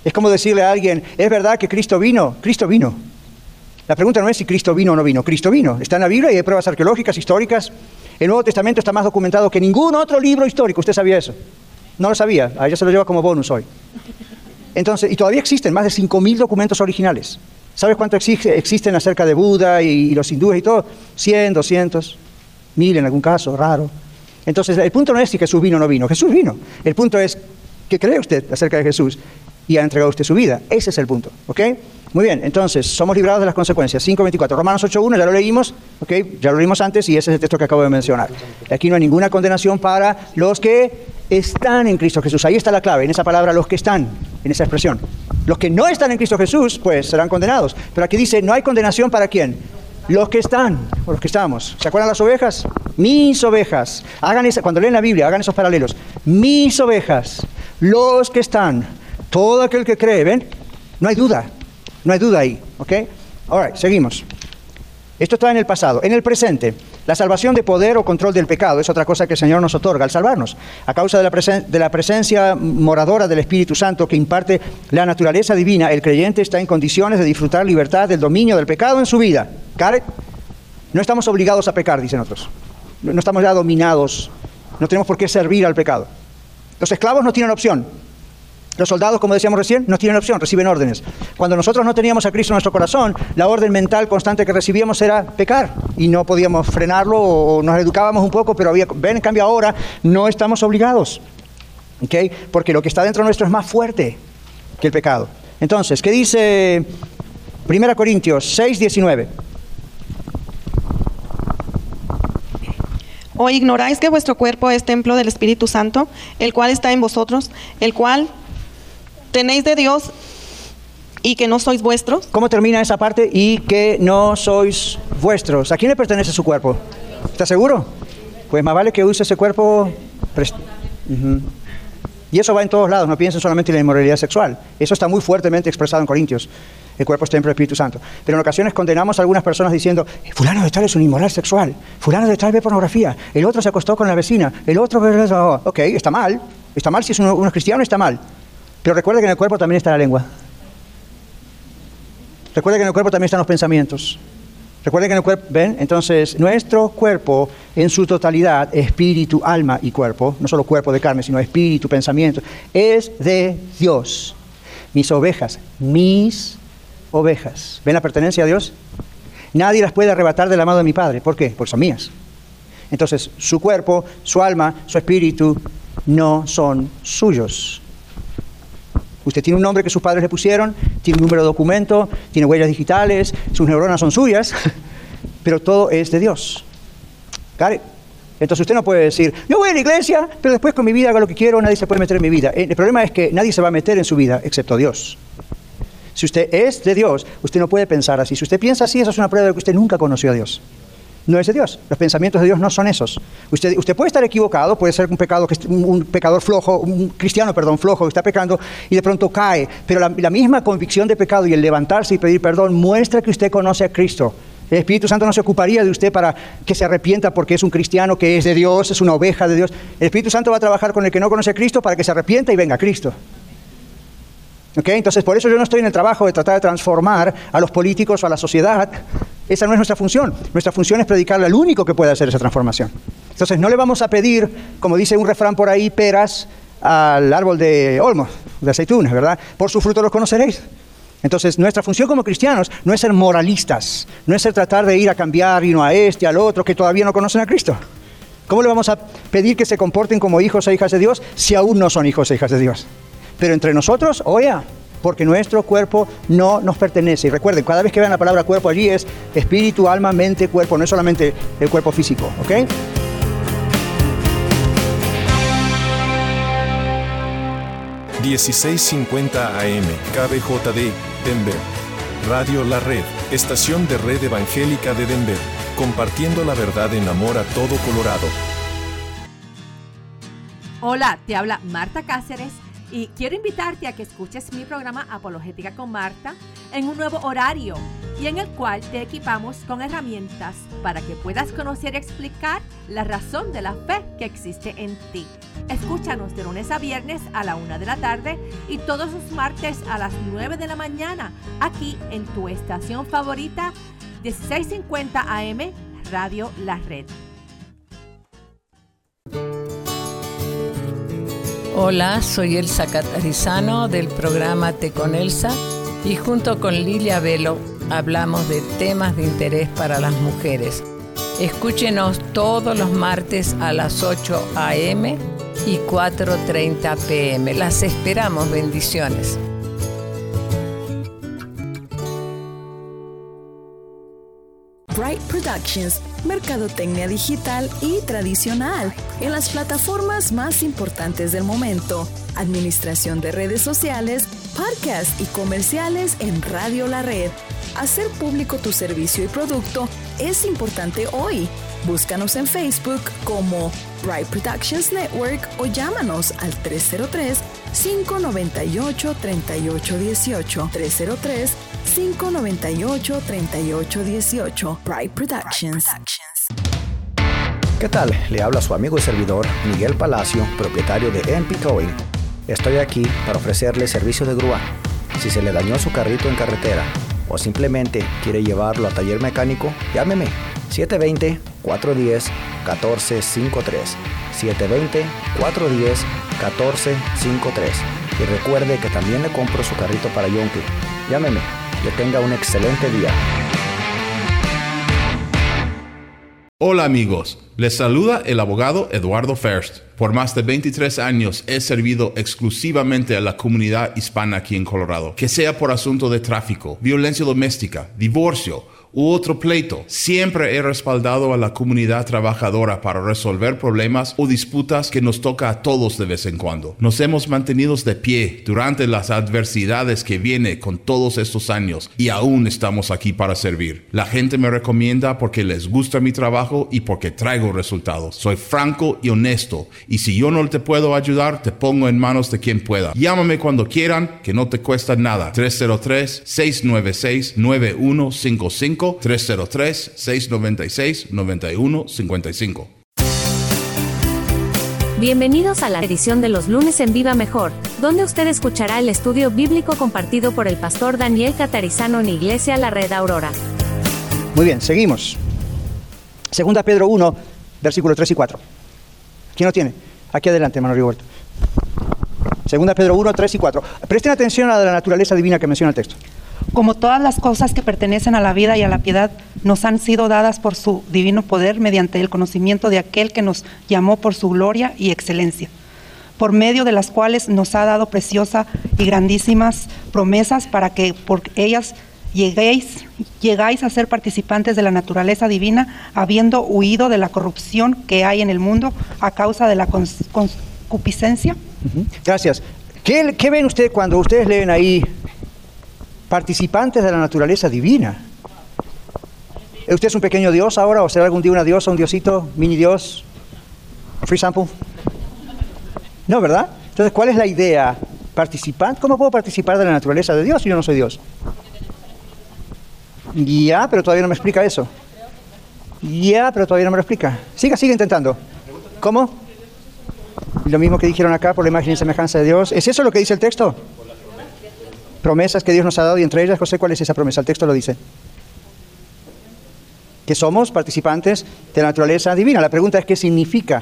Es como decirle a alguien, ¿es verdad que Cristo vino? Cristo vino. La pregunta no es si Cristo vino o no vino. Cristo vino. Está en la Biblia y hay pruebas arqueológicas, históricas. El Nuevo Testamento está más documentado que ningún otro libro histórico. ¿Usted sabía eso? No lo sabía. A ella se lo lleva como bonus hoy. Entonces, y todavía existen más de cinco mil documentos originales. ¿Sabes cuánto existe, existen acerca de Buda y, y los hindúes y todo? cien, doscientos, mil en algún caso, raro. Entonces, el punto no es si Jesús vino o no vino. Jesús vino. El punto es, ¿qué cree usted acerca de Jesús? Y ha entregado usted su vida. Ese es el punto, ¿ok? Muy bien, entonces, somos librados de las consecuencias. cinco veinticuatro, Romanos ocho uno, ya lo leímos, ¿ok? Ya lo leímos antes y ese es el texto que acabo de mencionar. Aquí no hay ninguna condenación para los que están en Cristo Jesús. Ahí está la clave, en esa palabra, los que están, en esa expresión. Los que no están en Cristo Jesús, pues, serán condenados. Pero aquí dice, no hay condenación para ¿quién? Los que están, o los que estamos. ¿Se acuerdan las ovejas? Mis ovejas. Hagan esa, cuando leen la Biblia, hagan esos paralelos. Mis ovejas, los que están, todo aquel que cree, ¿ven? No hay duda, no hay duda ahí, ¿ok? All right, seguimos. Esto está en el pasado. En el presente, la salvación de poder o control del pecado es otra cosa que el Señor nos otorga al salvarnos. A causa de la, presen- de la presencia moradora del Espíritu Santo que imparte la naturaleza divina, el creyente está en condiciones de disfrutar libertad del dominio del pecado en su vida. ¿Got it? No estamos obligados a pecar, dicen otros. No, no estamos ya dominados. No tenemos por qué servir al pecado. Los esclavos no tienen opción. Los soldados, como decíamos recién, no tienen opción, reciben órdenes. Cuando nosotros no teníamos a Cristo en nuestro corazón, la orden mental constante que recibíamos era pecar. Y no podíamos frenarlo o nos educábamos un poco, pero había, ven, en cambio ahora no estamos obligados. ¿Okay? Porque lo que está dentro nuestro es más fuerte que el pecado. Entonces, ¿qué dice primera Corintios seis diecinueve? ¿O ignoráis que vuestro cuerpo es templo del Espíritu Santo, el cual está en vosotros, el cual tenéis de Dios y que no sois vuestros? ¿Cómo termina esa parte? Y que no sois vuestros. ¿A quién le pertenece su cuerpo? ¿Está seguro? Pues más vale que use ese cuerpo. Prest- uh-huh. Y eso va en todos lados, no piensen solamente en la inmoralidad sexual. Eso está muy fuertemente expresado en Corintios. El cuerpo es templo del Espíritu Santo. Pero en ocasiones condenamos a algunas personas diciendo, fulano de tal es un inmoral sexual, fulano de tal ve pornografía, el otro se acostó con la vecina, el otro... Oh, ok, está mal, está mal si es uno, uno es cristiano, está mal. Pero recuerde que en el cuerpo también está la lengua. Recuerde que en el cuerpo también están los pensamientos. Recuerde que en el cuerpo, ¿ven? Entonces, nuestro cuerpo en su totalidad, espíritu, alma y cuerpo, no solo cuerpo de carne, sino espíritu, pensamiento, es de Dios. Mis ovejas, mis ovejas. ¿Ven la pertenencia a Dios? Nadie las puede arrebatar de la mano de mi Padre. ¿Por qué? Porque son mías. Entonces, su cuerpo, su alma, su espíritu no son suyos. Usted tiene un nombre que sus padres le pusieron, tiene un número de documento, tiene huellas digitales, sus neuronas son suyas, pero todo es de Dios. ¿Got it? Entonces usted no puede decir, yo voy a la iglesia, pero después con mi vida hago lo que quiero, nadie se puede meter en mi vida. El problema es que nadie se va a meter en su vida excepto Dios. Si usted es de Dios, usted no puede pensar así. Si usted piensa así, eso es una prueba de que usted nunca conoció a Dios. No es de Dios. Los pensamientos de Dios no son esos. Usted, usted puede estar equivocado, puede ser un pecado, un, un pecador flojo, un cristiano, perdón, flojo, que está pecando y de pronto cae. Pero la, la misma convicción de pecado y el levantarse y pedir perdón muestra que usted conoce a Cristo. El Espíritu Santo no se ocuparía de usted para que se arrepienta porque es un cristiano que es de Dios, es una oveja de Dios. El Espíritu Santo va a trabajar con el que no conoce a Cristo para que se arrepienta y venga a Cristo. ¿Okay? Entonces, por eso yo no estoy en el trabajo de tratar de transformar a los políticos o a la sociedad. Esa no es nuestra función. Nuestra función es predicarle al único que puede hacer esa transformación. Entonces, no le vamos a pedir, como dice un refrán por ahí, peras al árbol de olmo, de aceitunas, ¿verdad? Por su fruto los conoceréis. Entonces, nuestra función como cristianos no es ser moralistas, no es ser tratar de ir a cambiar y no a este, al otro, que todavía no conocen a Cristo. ¿Cómo le vamos a pedir que se comporten como hijos e hijas de Dios si aún no son hijos e hijas de Dios? Pero entre nosotros, oye, porque nuestro cuerpo no nos pertenece. Y recuerden, cada vez que vean la palabra cuerpo allí es espíritu, alma, mente, cuerpo, no es solamente el cuerpo físico, ¿ok? dieciséis cincuenta A M, K B J D, Denver. Radio La Red, estación de red evangélica de Denver, compartiendo la verdad en amor a todo Colorado. Hola, te habla Marta Cáceres. Y quiero invitarte a que escuches mi programa Apologética con Marta en un nuevo horario, y en el cual te equipamos con herramientas para que puedas conocer y explicar la razón de la fe que existe en ti. Escúchanos de lunes a viernes a la una de la tarde y todos los martes a las nueve de la mañana, aquí en tu estación favorita, dieciséis cincuenta A M, Radio La Red. Hola, soy Elsa Catarizano del programa Te con Elsa y junto con Lilia Velo hablamos de temas de interés para las mujeres. Escúchenos todos los martes a las ocho A M y cuatro treinta P M. Las esperamos, bendiciones. Bright Productions, mercadotecnia digital y tradicional en las plataformas más importantes del momento, administración de redes sociales, podcasts y comerciales en Radio La Red. Hacer público tu servicio y producto es importante hoy. Búscanos en Facebook como Bright Productions Network o llámanos al tres cero tres, cinco nueve ocho, tres ocho uno ocho, tres cero tres, cinco nueve ocho, tres ocho uno ocho. Bright Productions. ¿Qué tal? Le habla su amigo y servidor Miguel Palacio, propietario de M P Towing. Estoy aquí para ofrecerle servicio de grúa. Si se le dañó su carrito en carretera o simplemente quiere llevarlo a taller mecánico, llámeme siete dos cero, cuatro uno cero, uno cuatro cinco tres, siete dos cero, cuatro uno cero, uno cuatro cinco tres. Y recuerde que también le compro su carrito para Yonke. Llámeme. Que tenga un excelente día. Hola amigos, les saluda el abogado Eduardo First. Por más de veintitrés años he servido exclusivamente a la comunidad hispana aquí en Colorado. Que sea por asunto de tráfico, violencia doméstica, divorcio u otro pleito, siempre he respaldado a la comunidad trabajadora para resolver problemas o disputas que nos toca a todos de vez en cuando. Nos hemos mantenido de pie durante las adversidades que viene con todos estos años y aún estamos aquí para servir. La gente me recomienda porque les gusta mi trabajo y porque traigo resultados. Soy franco y honesto y si yo no te puedo ayudar, te pongo en manos de quien pueda. Llámame cuando quieran, que no te cuesta nada. tres cero tres, seis nueve seis, nueve uno cinco cinco, tres cero tres, seis nueve seis, nueve uno cinco cinco. Bienvenidos a la edición de los lunes en Viva Mejor, donde usted escuchará el estudio bíblico compartido por el pastor Daniel Catarizano en Iglesia La Red Aurora. Muy bien, seguimos. Segunda Pedro uno, versículos tres y cuatro. ¿Quién lo tiene? Aquí adelante, hermano Rigoberto. Segunda Pedro uno, tres y cuatro. Presten atención a la naturaleza divina que menciona el texto. Como todas las cosas que pertenecen a la vida y a la piedad nos han sido dadas por su divino poder mediante el conocimiento de aquel que nos llamó por su gloria y excelencia, por medio de las cuales nos ha dado preciosas y grandísimas promesas para que por ellas lleguéis, llegáis a ser participantes de la naturaleza divina, habiendo huido de la corrupción que hay en el mundo a causa de la concupiscencia. Uh-huh. Gracias. ¿Qué, ¿Qué ven ustedes cuando ustedes leen ahí participantes de la naturaleza divina? ¿Usted es un pequeño dios ahora o será algún día una diosa, un diosito, mini dios, free sample? No, ¿verdad? Entonces, ¿cuál es la idea? ¿Participante? ¿Cómo puedo participar de la naturaleza de Dios si yo no soy Dios? Ya, pero todavía no me explica eso. Ya, pero todavía no me lo explica. Siga, siga intentando. ¿Cómo? Lo mismo que dijeron acá, por la imagen y semejanza de Dios. ¿Es eso lo que dice el texto? Promesas que Dios nos ha dado y entre ellas, José, ¿cuál es esa promesa? El texto lo dice. Que somos participantes de la naturaleza divina. La pregunta es, ¿qué significa?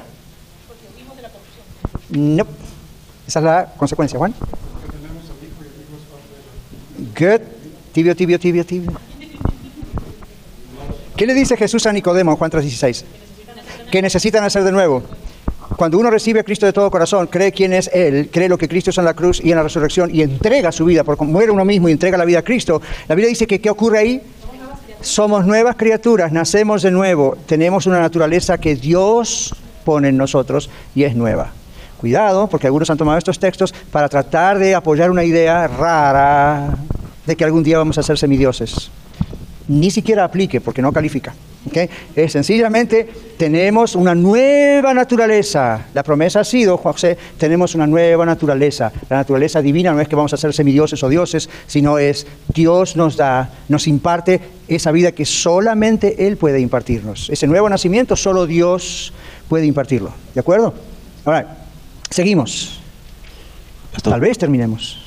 No. Esa es la consecuencia, Juan. Good. Tibio, tibio, tibio, tibio. ¿Qué le dice Jesús a Nicodemo en Juan tres dieciséis? Que necesitan hacer de nuevo. Cuando uno recibe a Cristo de todo corazón, cree quién es Él, cree lo que Cristo hizo en la cruz y en la resurrección y entrega su vida, porque muere uno mismo y entrega la vida a Cristo. La Biblia dice que ¿qué ocurre ahí? Somos nuevas criaturas, nacemos de nuevo, tenemos una naturaleza que Dios pone en nosotros y es nueva. Cuidado, porque algunos han tomado estos textos para tratar de apoyar una idea rara de que algún día vamos a ser semidioses. Ni siquiera aplique, porque no califica. ¿Okay? Es sencillamente, tenemos una nueva naturaleza. La promesa ha sido, José, tenemos una nueva naturaleza. La naturaleza divina no es que vamos a ser semidioses o dioses, sino es Dios nos da, nos imparte esa vida que solamente Él puede impartirnos. Ese nuevo nacimiento solo Dios puede impartirlo. ¿De acuerdo? Ahora, seguimos. Tal vez terminemos.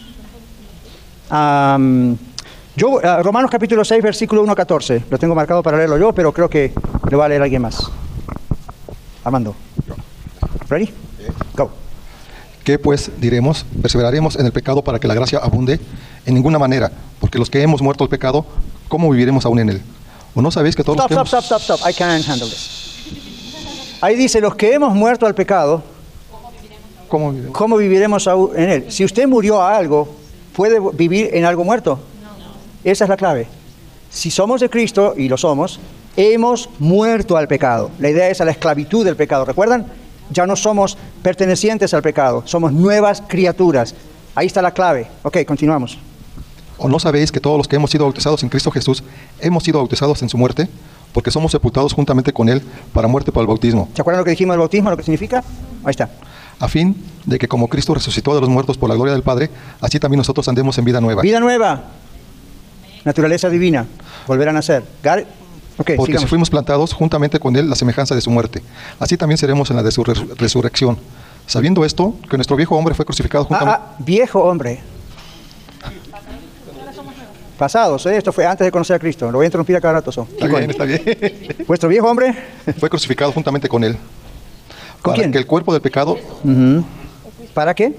Um, Yo, uh, Romanos capítulo seis, versículo uno a catorce. Lo tengo marcado para leerlo yo, pero creo que lo va a leer alguien más. Armando. ¿Ready? Go. ¿Qué pues diremos? ¿Perseveraremos en el pecado para que la gracia abunde? En ninguna manera, porque los que hemos muerto al pecado, ¿cómo viviremos aún en él? ¿O no sabéis que todos Stop, los que stop, hemos... stop, stop, stop. I can't handle this. Ahí dice, los que hemos muerto al pecado, ¿Cómo viviremos? ¿cómo viviremos aún en él? Si usted murió a algo, ¿puede vivir en algo muerto? Esa es la clave. Si somos de Cristo, y lo somos, hemos muerto al pecado. La idea es a la esclavitud del pecado. ¿Recuerdan? Ya no somos pertenecientes al pecado, somos nuevas criaturas. Ahí está la clave. Ok, continuamos. ¿O no sabéis que todos los que hemos sido bautizados en Cristo Jesús, hemos sido bautizados en su muerte? Porque somos sepultados juntamente con Él para muerte por el bautismo. ¿Se acuerdan lo que dijimos del bautismo, lo que significa? Ahí está. A fin de que como Cristo resucitó de los muertos por la gloria del Padre, así también nosotros andemos en vida nueva. Vida nueva. Naturaleza divina, volver a nacer. Got it? Okay, Porque sigamos. si fuimos plantados juntamente con Él la semejanza de su muerte, así también seremos en la de su res- resurrección. Sabiendo esto, que nuestro viejo hombre fue crucificado juntamente... Ah, ah, viejo hombre. Pasados, ¿eh? Esto fue antes de conocer a Cristo. Lo voy a interrumpir a cada rato. So. Está bien, está bien. ¿Vuestro viejo hombre? Fue crucificado juntamente con Él. ¿Con para quién? que el cuerpo del pecado... Uh-huh. ¿Para qué?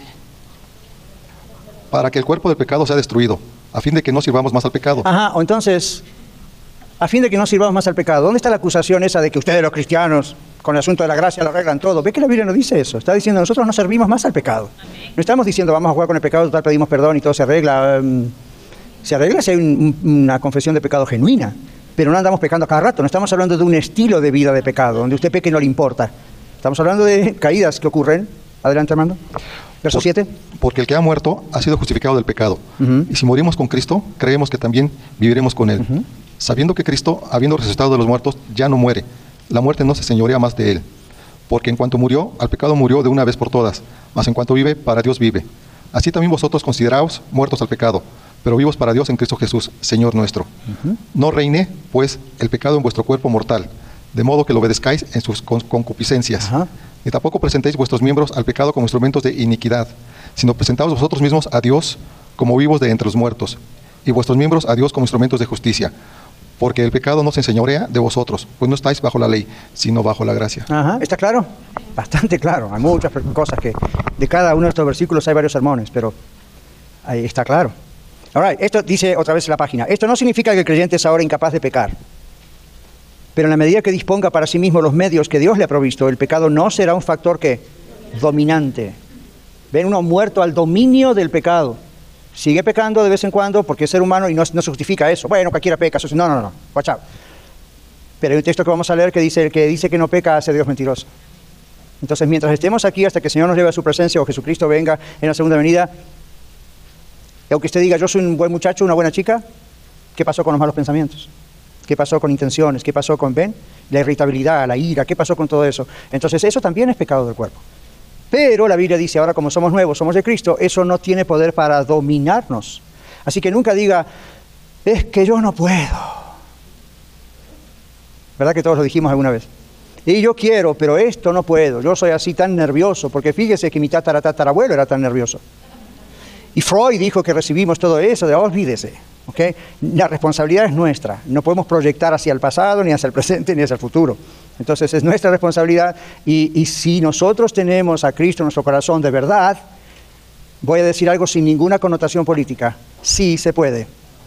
Para que el cuerpo del pecado sea destruido, a fin de que no sirvamos más al pecado. Ajá, o entonces, a fin de que no sirvamos más al pecado. ¿Dónde está la acusación esa de que ustedes los cristianos, con el asunto de la gracia, lo arreglan todo? Ve que la Biblia no dice eso. Está diciendo, nosotros no servimos más al pecado. No estamos diciendo, vamos a jugar con el pecado, total pedimos perdón y todo se arregla. Um, se arregla si hay un, un, una confesión de pecado genuina. Pero no andamos pecando a cada rato. No estamos hablando de un estilo de vida de pecado, donde usted peque y no le importa. Estamos hablando de caídas que ocurren. Adelante, Armando. Verso siete. Porque el que ha muerto ha sido justificado del pecado. Uh-huh. Y si morimos con Cristo, creemos que también viviremos con Él. Uh-huh. Sabiendo que Cristo, habiendo resucitado de los muertos, ya no muere. La muerte no se señorea más de Él. Porque en cuanto murió, al pecado murió de una vez por todas. Mas en cuanto vive, para Dios vive. Así también vosotros consideraos muertos al pecado, pero vivos para Dios en Cristo Jesús, Señor nuestro. Uh-huh. No reine, pues, el pecado en vuestro cuerpo mortal, de modo que lo obedezcáis en sus con- concupiscencias. Uh-huh. Ni tampoco presentéis vuestros miembros al pecado como instrumentos de iniquidad, sino presentaos vosotros mismos a Dios como vivos de entre los muertos, y vuestros miembros a Dios como instrumentos de justicia. Porque el pecado no se enseñorea de vosotros, pues no estáis bajo la ley, sino bajo la gracia. Ajá, ¿está claro? Bastante claro. Hay muchas cosas que de cada uno de estos versículos hay varios sermones, pero ahí está claro. All right, esto dice otra vez en la página. Esto no significa que el creyente es ahora incapaz de pecar. Pero en la medida que disponga para sí mismo los medios que Dios le ha provisto, el pecado no será un factor que dominante. Ven, uno muerto al dominio del pecado. Sigue pecando de vez en cuando porque es ser humano y no, no se justifica eso. Bueno, cualquiera peca. Eso, no, no, no. Watch out. Pero hay un texto que vamos a leer que dice, el que dice que no peca hace Dios mentiroso. Entonces, mientras estemos aquí hasta que el Señor nos lleve a su presencia o Jesucristo venga en la segunda venida, aunque usted diga, yo soy un buen muchacho, una buena chica, ¿qué pasó con los malos pensamientos? ¿Qué pasó con intenciones? ¿Qué pasó con, ven? La irritabilidad, la ira, ¿qué pasó con todo eso? Entonces, eso también es pecado del cuerpo. Pero la Biblia dice, ahora como somos nuevos, somos de Cristo, eso no tiene poder para dominarnos. Así que nunca diga, es que yo no puedo. ¿Verdad que todos lo dijimos alguna vez? Y yo quiero, pero esto no puedo. Yo soy así tan nervioso, porque fíjese que mi tataratatarabuelo era tan nervioso. Y Freud dijo que recibimos todo eso, de olvídese. ¿Okay? La responsabilidad es nuestra. No podemos proyectar hacia el pasado, ni hacia el presente, ni hacia el futuro. Entonces es nuestra responsabilidad. Y, y si nosotros tenemos a Cristo en nuestro corazón de verdad, voy a decir algo sin ninguna connotación política. Sí se puede.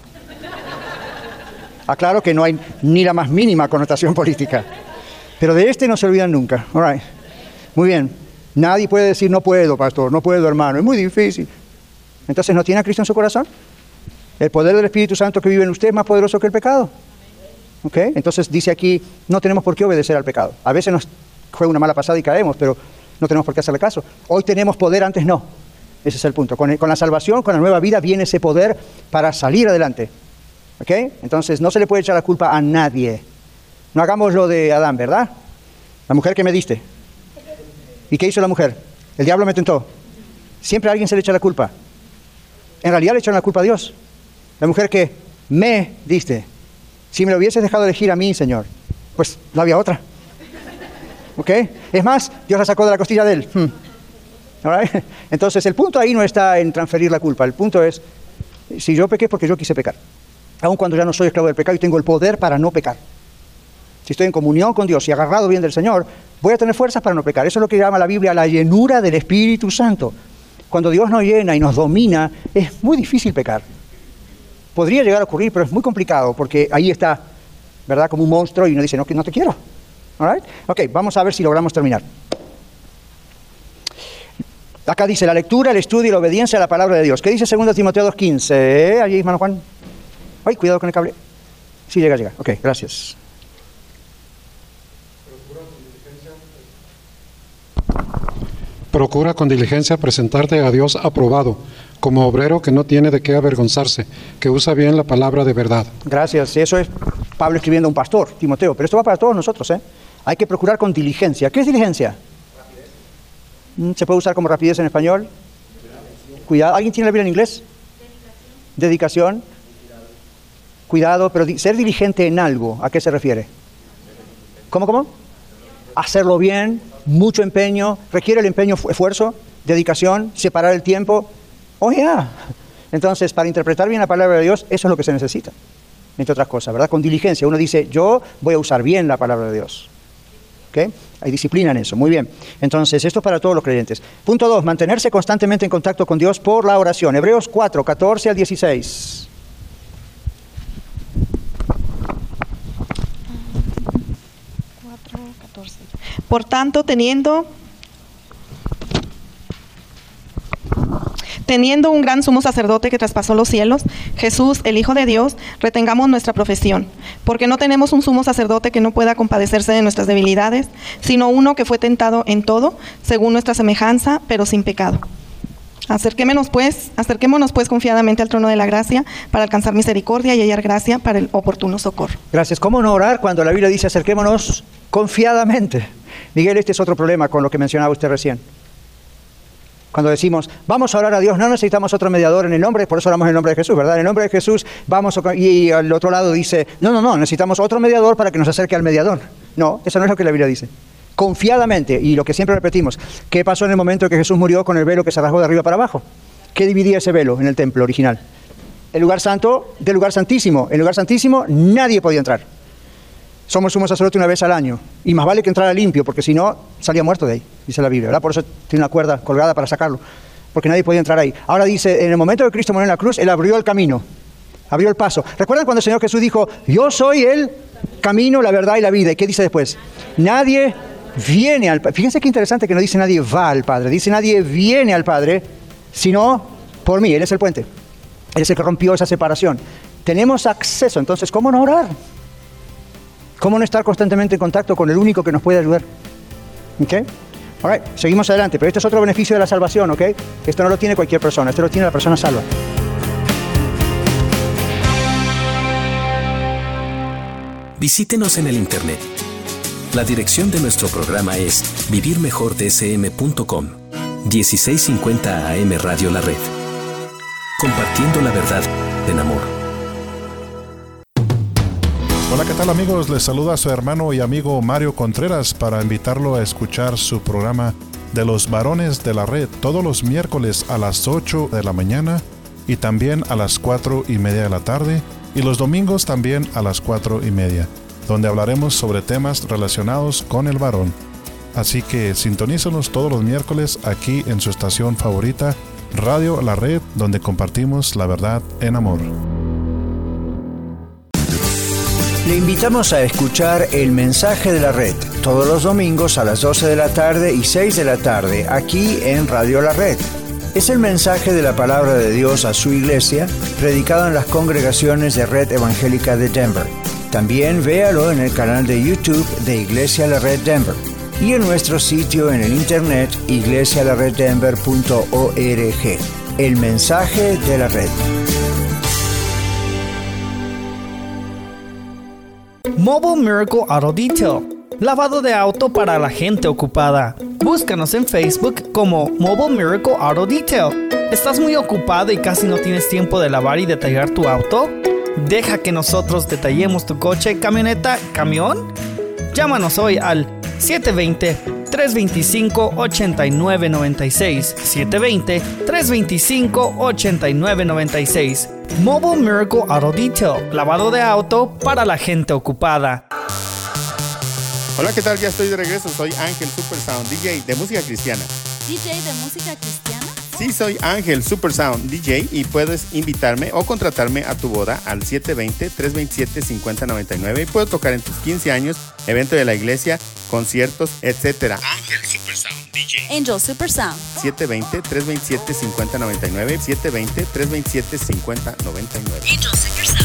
Aclaro que no hay ni la más mínima connotación política. Pero de este no se olvidan nunca. All right. Muy bien. Nadie puede decir no puedo, pastor, no puedo, hermano. Es muy difícil. Entonces, ¿no tiene a Cristo en su corazón? El poder del Espíritu Santo que vive en usted es más poderoso que el pecado. ¿Ok? Entonces dice aquí, no tenemos por qué obedecer al pecado. A veces nos juega una mala pasada y caemos, pero no tenemos por qué hacerle caso. Hoy tenemos poder, antes no. Ese es el punto. Con, el, con la salvación, con la nueva vida, viene ese poder para salir adelante. ¿Ok? Entonces no se le puede echar la culpa a nadie. No hagamos lo de Adán, ¿verdad? La mujer que me diste. ¿Y qué hizo la mujer? El diablo me tentó. Siempre a alguien se le echa la culpa. En realidad le echaron la culpa a Dios. La mujer que me diste. Si me lo hubieses dejado elegir a mí, Señor, pues no había otra. ¿Ok? Es más, Dios la sacó de la costilla de él. Hmm. All right? Entonces, el punto ahí no está en transferir la culpa. El punto es, si yo pequé, porque yo quise pecar. Aun cuando ya no soy esclavo del pecado y tengo el poder para no pecar. Si estoy en comunión con Dios y agarrado bien del Señor, voy a tener fuerzas para no pecar. Eso es lo que llama la Biblia la llenura del Espíritu Santo. Cuando Dios nos llena y nos domina, es muy difícil pecar. Podría llegar a ocurrir, pero es muy complicado, porque ahí está, ¿verdad? Como un monstruo y uno dice, no, que no te quiero. All right? Ok, vamos a ver si logramos terminar. Acá dice la lectura, el estudio y la obediencia a la palabra de Dios. ¿Qué dice segundo Timoteo dos quince? ¿Eh? Allí, hermano Juan. Ay, cuidado con el cable. Sí, llega, llega. Ok, gracias. Procura con diligencia presentarte a Dios aprobado, como obrero que no tiene de qué avergonzarse, que usa bien la palabra de verdad. Gracias. Eso es Pablo escribiendo a un pastor, Timoteo. Pero esto va para todos nosotros, ¿eh? Hay que procurar con diligencia. ¿Qué es diligencia? Rapidez. ¿Se puede usar como rapidez en español? Cuidado. ¿Alguien tiene la Biblia en inglés? Dedicación. Dedicación. Cuidado, pero di- ser diligente en algo, ¿a qué se refiere? ¿Cómo, cómo? Hacerlo bien, mucho empeño, requiere el empeño, esfuerzo, dedicación, separar el tiempo. Oh, ya. Yeah. Entonces, para interpretar bien la palabra de Dios, eso es lo que se necesita, entre otras cosas, ¿verdad? Con diligencia. Uno dice, yo voy a usar bien la palabra de Dios. ¿Ok? Hay disciplina en eso. Muy bien. Entonces, esto es para todos los creyentes. Punto dos, mantenerse constantemente en contacto con Dios por la oración. Hebreos cuatro, catorce al dieciséis. Por tanto, teniendo, teniendo un gran sumo sacerdote que traspasó los cielos, Jesús, el Hijo de Dios, retengamos nuestra profesión, porque no tenemos un sumo sacerdote que no pueda compadecerse de nuestras debilidades, sino uno que fue tentado en todo, según nuestra semejanza, pero sin pecado. Acerquémonos pues, acerquémonos pues confiadamente al trono de la gracia para alcanzar misericordia y hallar gracia para el oportuno socorro. Gracias. ¿Cómo no orar cuando la Biblia dice acerquémonos confiadamente? Miguel, este es otro problema con lo que mencionaba usted recién. Cuando decimos, vamos a orar a Dios, no necesitamos otro mediador en el nombre, por eso oramos en el nombre de Jesús, ¿verdad? En el nombre de Jesús vamos, a, y al otro lado dice, no, no, no, necesitamos otro mediador para que nos acerque al mediador. No, eso no es lo que la Biblia dice. Confiadamente, y lo que siempre repetimos, ¿qué pasó en el momento en que Jesús murió con el velo que se rasgó de arriba para abajo? ¿Qué dividía ese velo en el templo original? El lugar santo del lugar santísimo. En el lugar santísimo nadie podía entrar. Somos sumo sacerdote una vez al año, y más vale que entrara limpio, porque si no, salía muerto de ahí, dice la Biblia, ¿verdad? Por eso tiene una cuerda colgada para sacarlo, porque nadie podía entrar ahí. Ahora dice, en el momento que Cristo murió en la cruz, Él abrió el camino, abrió el paso. ¿Recuerdan cuando el Señor Jesús dijo, yo soy el camino, la verdad y la vida? ¿Y qué dice después? Nadie viene al Padre. Fíjense qué interesante que no dice nadie va al Padre, dice nadie viene al Padre, sino por mí. Él es el puente, Él es el que rompió esa separación. Tenemos acceso, entonces, ¿cómo no orar? ¿Cómo no estar constantemente en contacto con el único que nos puede ayudar? ¿Ok? All right, seguimos adelante, pero este es otro beneficio de la salvación, ¿ok? Esto no lo tiene cualquier persona, esto lo tiene la persona salva. Visítenos en el internet. La dirección de nuestro programa es vivir mejor d s m punto com. dieciséis cincuenta A M Radio La Red. Compartiendo la verdad en amor. Hola, ¿qué tal amigos? Les saluda a su hermano y amigo Mario Contreras para invitarlo a escuchar su programa de los varones de la red todos los miércoles a las ocho de la mañana y también a las cuatro y media de la tarde y los domingos también a las cuatro y media, donde hablaremos sobre temas relacionados con el varón. Así que sintonícenos todos los miércoles aquí en su estación favorita, Radio La Red, donde compartimos la verdad en amor. Le invitamos a escuchar El Mensaje de la Red todos los domingos a las doce de la tarde y seis de la tarde aquí en Radio La Red. Es el mensaje de la palabra de Dios a su iglesia, predicado en las congregaciones de Red Evangélica de Denver. También véalo en el canal de YouTube de Iglesia La Red Denver y en nuestro sitio en el internet iglesia la red denver punto org. El Mensaje de la Red. Mobile Miracle Auto Detail. Lavado de auto para la gente ocupada. Búscanos en Facebook como Mobile Miracle Auto Detail. ¿Estás muy ocupado y casi no tienes tiempo de lavar y detallar tu auto? Deja que nosotros detallemos tu coche, camioneta, camión. Llámanos hoy al siete dos cero, tres dos cinco, ocho nueve nueve seis. siete dos cero, tres dos cinco, ocho nueve nueve seis. Mobile Miracle Auto Detail. Lavado de auto para la gente ocupada. Hola, ¿qué tal? Ya estoy de regreso. Soy Ángel Super Sound, D J de música cristiana. ¿D J de música cristiana? Sí, soy Ángel Super Sound, D J, y puedes invitarme o contratarme a tu boda al siete dos cero, tres dos siete, cinco cero nueve nueve y puedo tocar en tus quince años, evento de la iglesia, conciertos, etcétera. Ángel Super Sound, D J. Angel Super Sound. siete dos cero, tres dos siete, cinco cero nueve nueve, siete dos cero, tres dos siete, cinco cero nueve nueve. Angel Super Sound.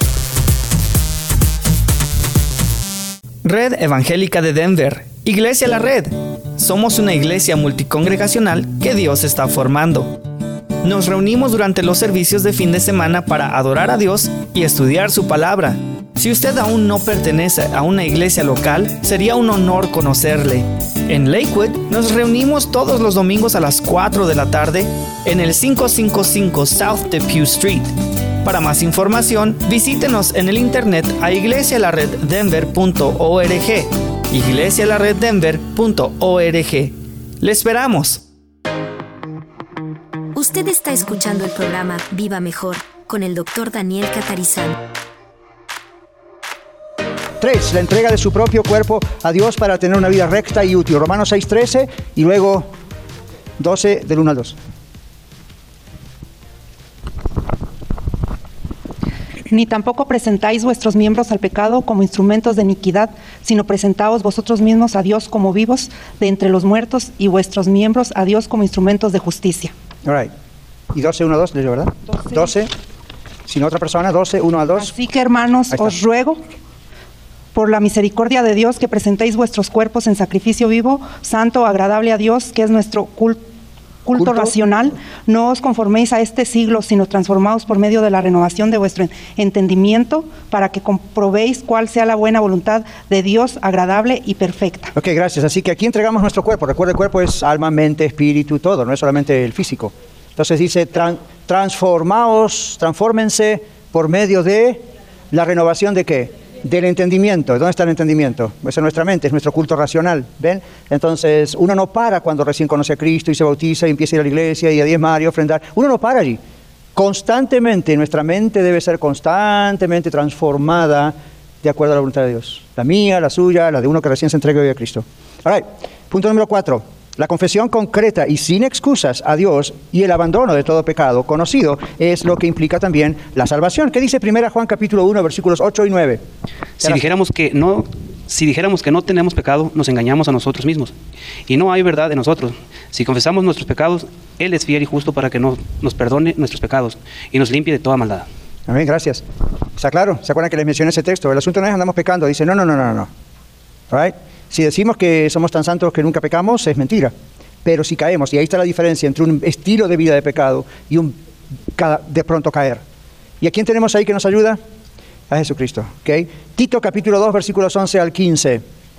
Red Evangélica de Denver, Iglesia La Red. Somos una iglesia multicongregacional que Dios está formando. Nos reunimos durante los servicios de fin de semana para adorar a Dios y estudiar su palabra. Si usted aún no pertenece a una iglesia local, sería un honor conocerle. En Lakewood nos reunimos todos los domingos a las cuatro de la tarde en el quinientos cincuenta y cinco South Depew Street. Para más información, visítenos en el internet a iglesia la red denver punto org, iglesia la red denver punto org. ¡Le esperamos! Usted está escuchando el programa Viva Mejor con el doctor Daniel Catarizano. tres. La entrega de su propio cuerpo a Dios para tener una vida recta y útil. Romanos seis, trece y luego doce del uno al dos. Ni tampoco presentáis vuestros miembros al pecado como instrumentos de iniquidad, sino presentaos vosotros mismos a Dios como vivos de entre los muertos y vuestros miembros a Dios como instrumentos de justicia. All right. Y doce, uno, dos, leyó, ¿verdad? doce. doce. Sin otra persona, doce, uno a dos. Así que, hermanos, os ruego por la misericordia de Dios que presentéis vuestros cuerpos en sacrificio vivo, santo, agradable a Dios, que es nuestro culto. Culto, culto racional. No os conforméis a este siglo, sino transformaos por medio de la renovación de vuestro entendimiento, para que comprobéis cuál sea la buena voluntad de Dios, agradable y perfecta. Ok, gracias. Así que aquí entregamos nuestro cuerpo. Recuerda, el cuerpo es alma, mente, espíritu, todo, no es solamente el físico. Entonces dice, tran transformaos, transfórmense por medio de la renovación de ¿qué? Del entendimiento. ¿Dónde está el entendimiento? Pues en nuestra mente, es nuestro culto racional, ¿ven? Entonces, uno no para cuando recién conoce a Cristo y se bautiza y empieza a ir a la iglesia y a diezmar y a ofrendar. Uno no para allí. Constantemente, nuestra mente debe ser constantemente transformada de acuerdo a la voluntad de Dios. La mía, la suya, la de uno que recién se entrega hoy a Cristo. All right. Punto número cuatro. La confesión concreta y sin excusas a Dios y el abandono de todo pecado conocido es lo que implica también la salvación. ¿Qué dice primera Juan capítulo uno, versículos ocho y nueve? Si dijéramos que no, si dijéramos que no tenemos pecado, nos engañamos a nosotros mismos. Y no hay verdad en nosotros. Si confesamos nuestros pecados, Él es fiel y justo para que nos, nos perdone nuestros pecados y nos limpie de toda maldad. Amén, gracias. ¿Está claro? ¿Se acuerdan que les mencioné ese texto? El asunto no es andamos pecando. Dice, no, no, no, no, no. All right. Si decimos que somos tan santos que nunca pecamos, es mentira. Pero si caemos, y ahí está la diferencia entre un estilo de vida de pecado y un de pronto caer. ¿Y a quién tenemos ahí que nos ayuda? A Jesucristo. ¿Okay? Tito capítulo dos, versículos once al quince.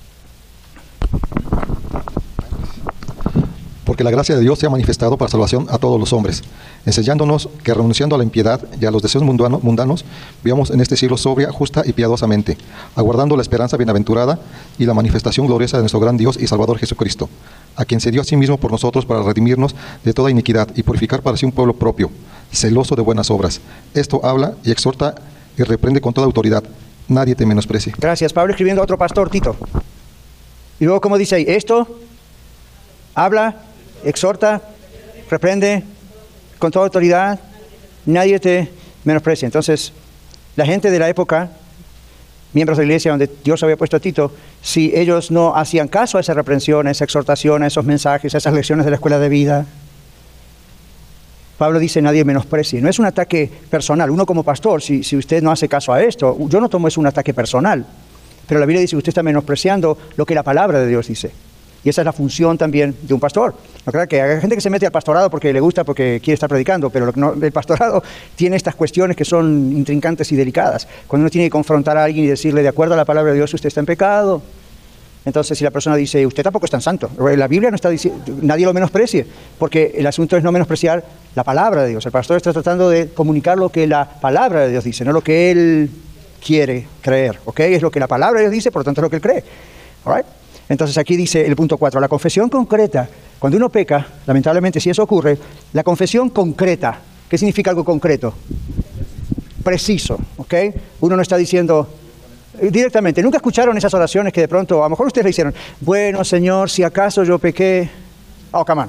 Porque la gracia de Dios se ha manifestado para salvación a todos los hombres, enseñándonos que renunciando a la impiedad y a los deseos mundano, mundanos, vivamos en este siglo sobria, justa y piadosamente, aguardando la esperanza bienaventurada y la manifestación gloriosa de nuestro gran Dios y Salvador Jesucristo, a quien se dio a sí mismo por nosotros para redimirnos de toda iniquidad y purificar para sí un pueblo propio, celoso de buenas obras. Esto habla y exhorta y reprende con toda autoridad. Nadie te menosprecie. Gracias. Pablo escribiendo a otro pastor, Tito. Y luego, ¿cómo dice ahí? Esto habla, exhorta, reprende con toda autoridad, nadie te menosprecia. Entonces, la gente de la época, miembros de la iglesia donde Dios había puesto a Tito, si ellos no hacían caso a esa reprensión, a esa exhortación, a esos mensajes, a esas lecciones de la escuela de vida, Pablo dice, nadie menosprecie. No es un ataque personal. Uno como pastor, si, si usted no hace caso a esto, yo no tomo eso un ataque personal. Pero la Biblia dice que usted está menospreciando lo que la palabra de Dios dice. Y esa es la función también de un pastor. No creo que hay gente que se mete al pastorado porque le gusta, porque quiere estar predicando, pero lo que no, el pastorado tiene estas cuestiones que son intrincantes y delicadas. Cuando uno tiene que confrontar a alguien y decirle, de acuerdo a la palabra de Dios, usted está en pecado. Entonces, si la persona dice, usted tampoco es tan santo, la Biblia no está diciendo, nadie lo menosprecie, porque el asunto es no menospreciar la palabra de Dios. El pastor está tratando de comunicar lo que la palabra de Dios dice, no lo que él quiere creer, ¿ok? Es lo que la palabra de Dios dice, por lo tanto es lo que él cree, ¿all right? Entonces aquí dice el punto cuatro, la confesión concreta. Cuando uno peca, lamentablemente si eso ocurre, la confesión concreta, ¿qué significa algo concreto? Preciso, ¿ok? Uno no está diciendo directamente, nunca escucharon esas oraciones que de pronto, a lo mejor ustedes le hicieron, bueno Señor, si acaso yo pequé, oh, come on.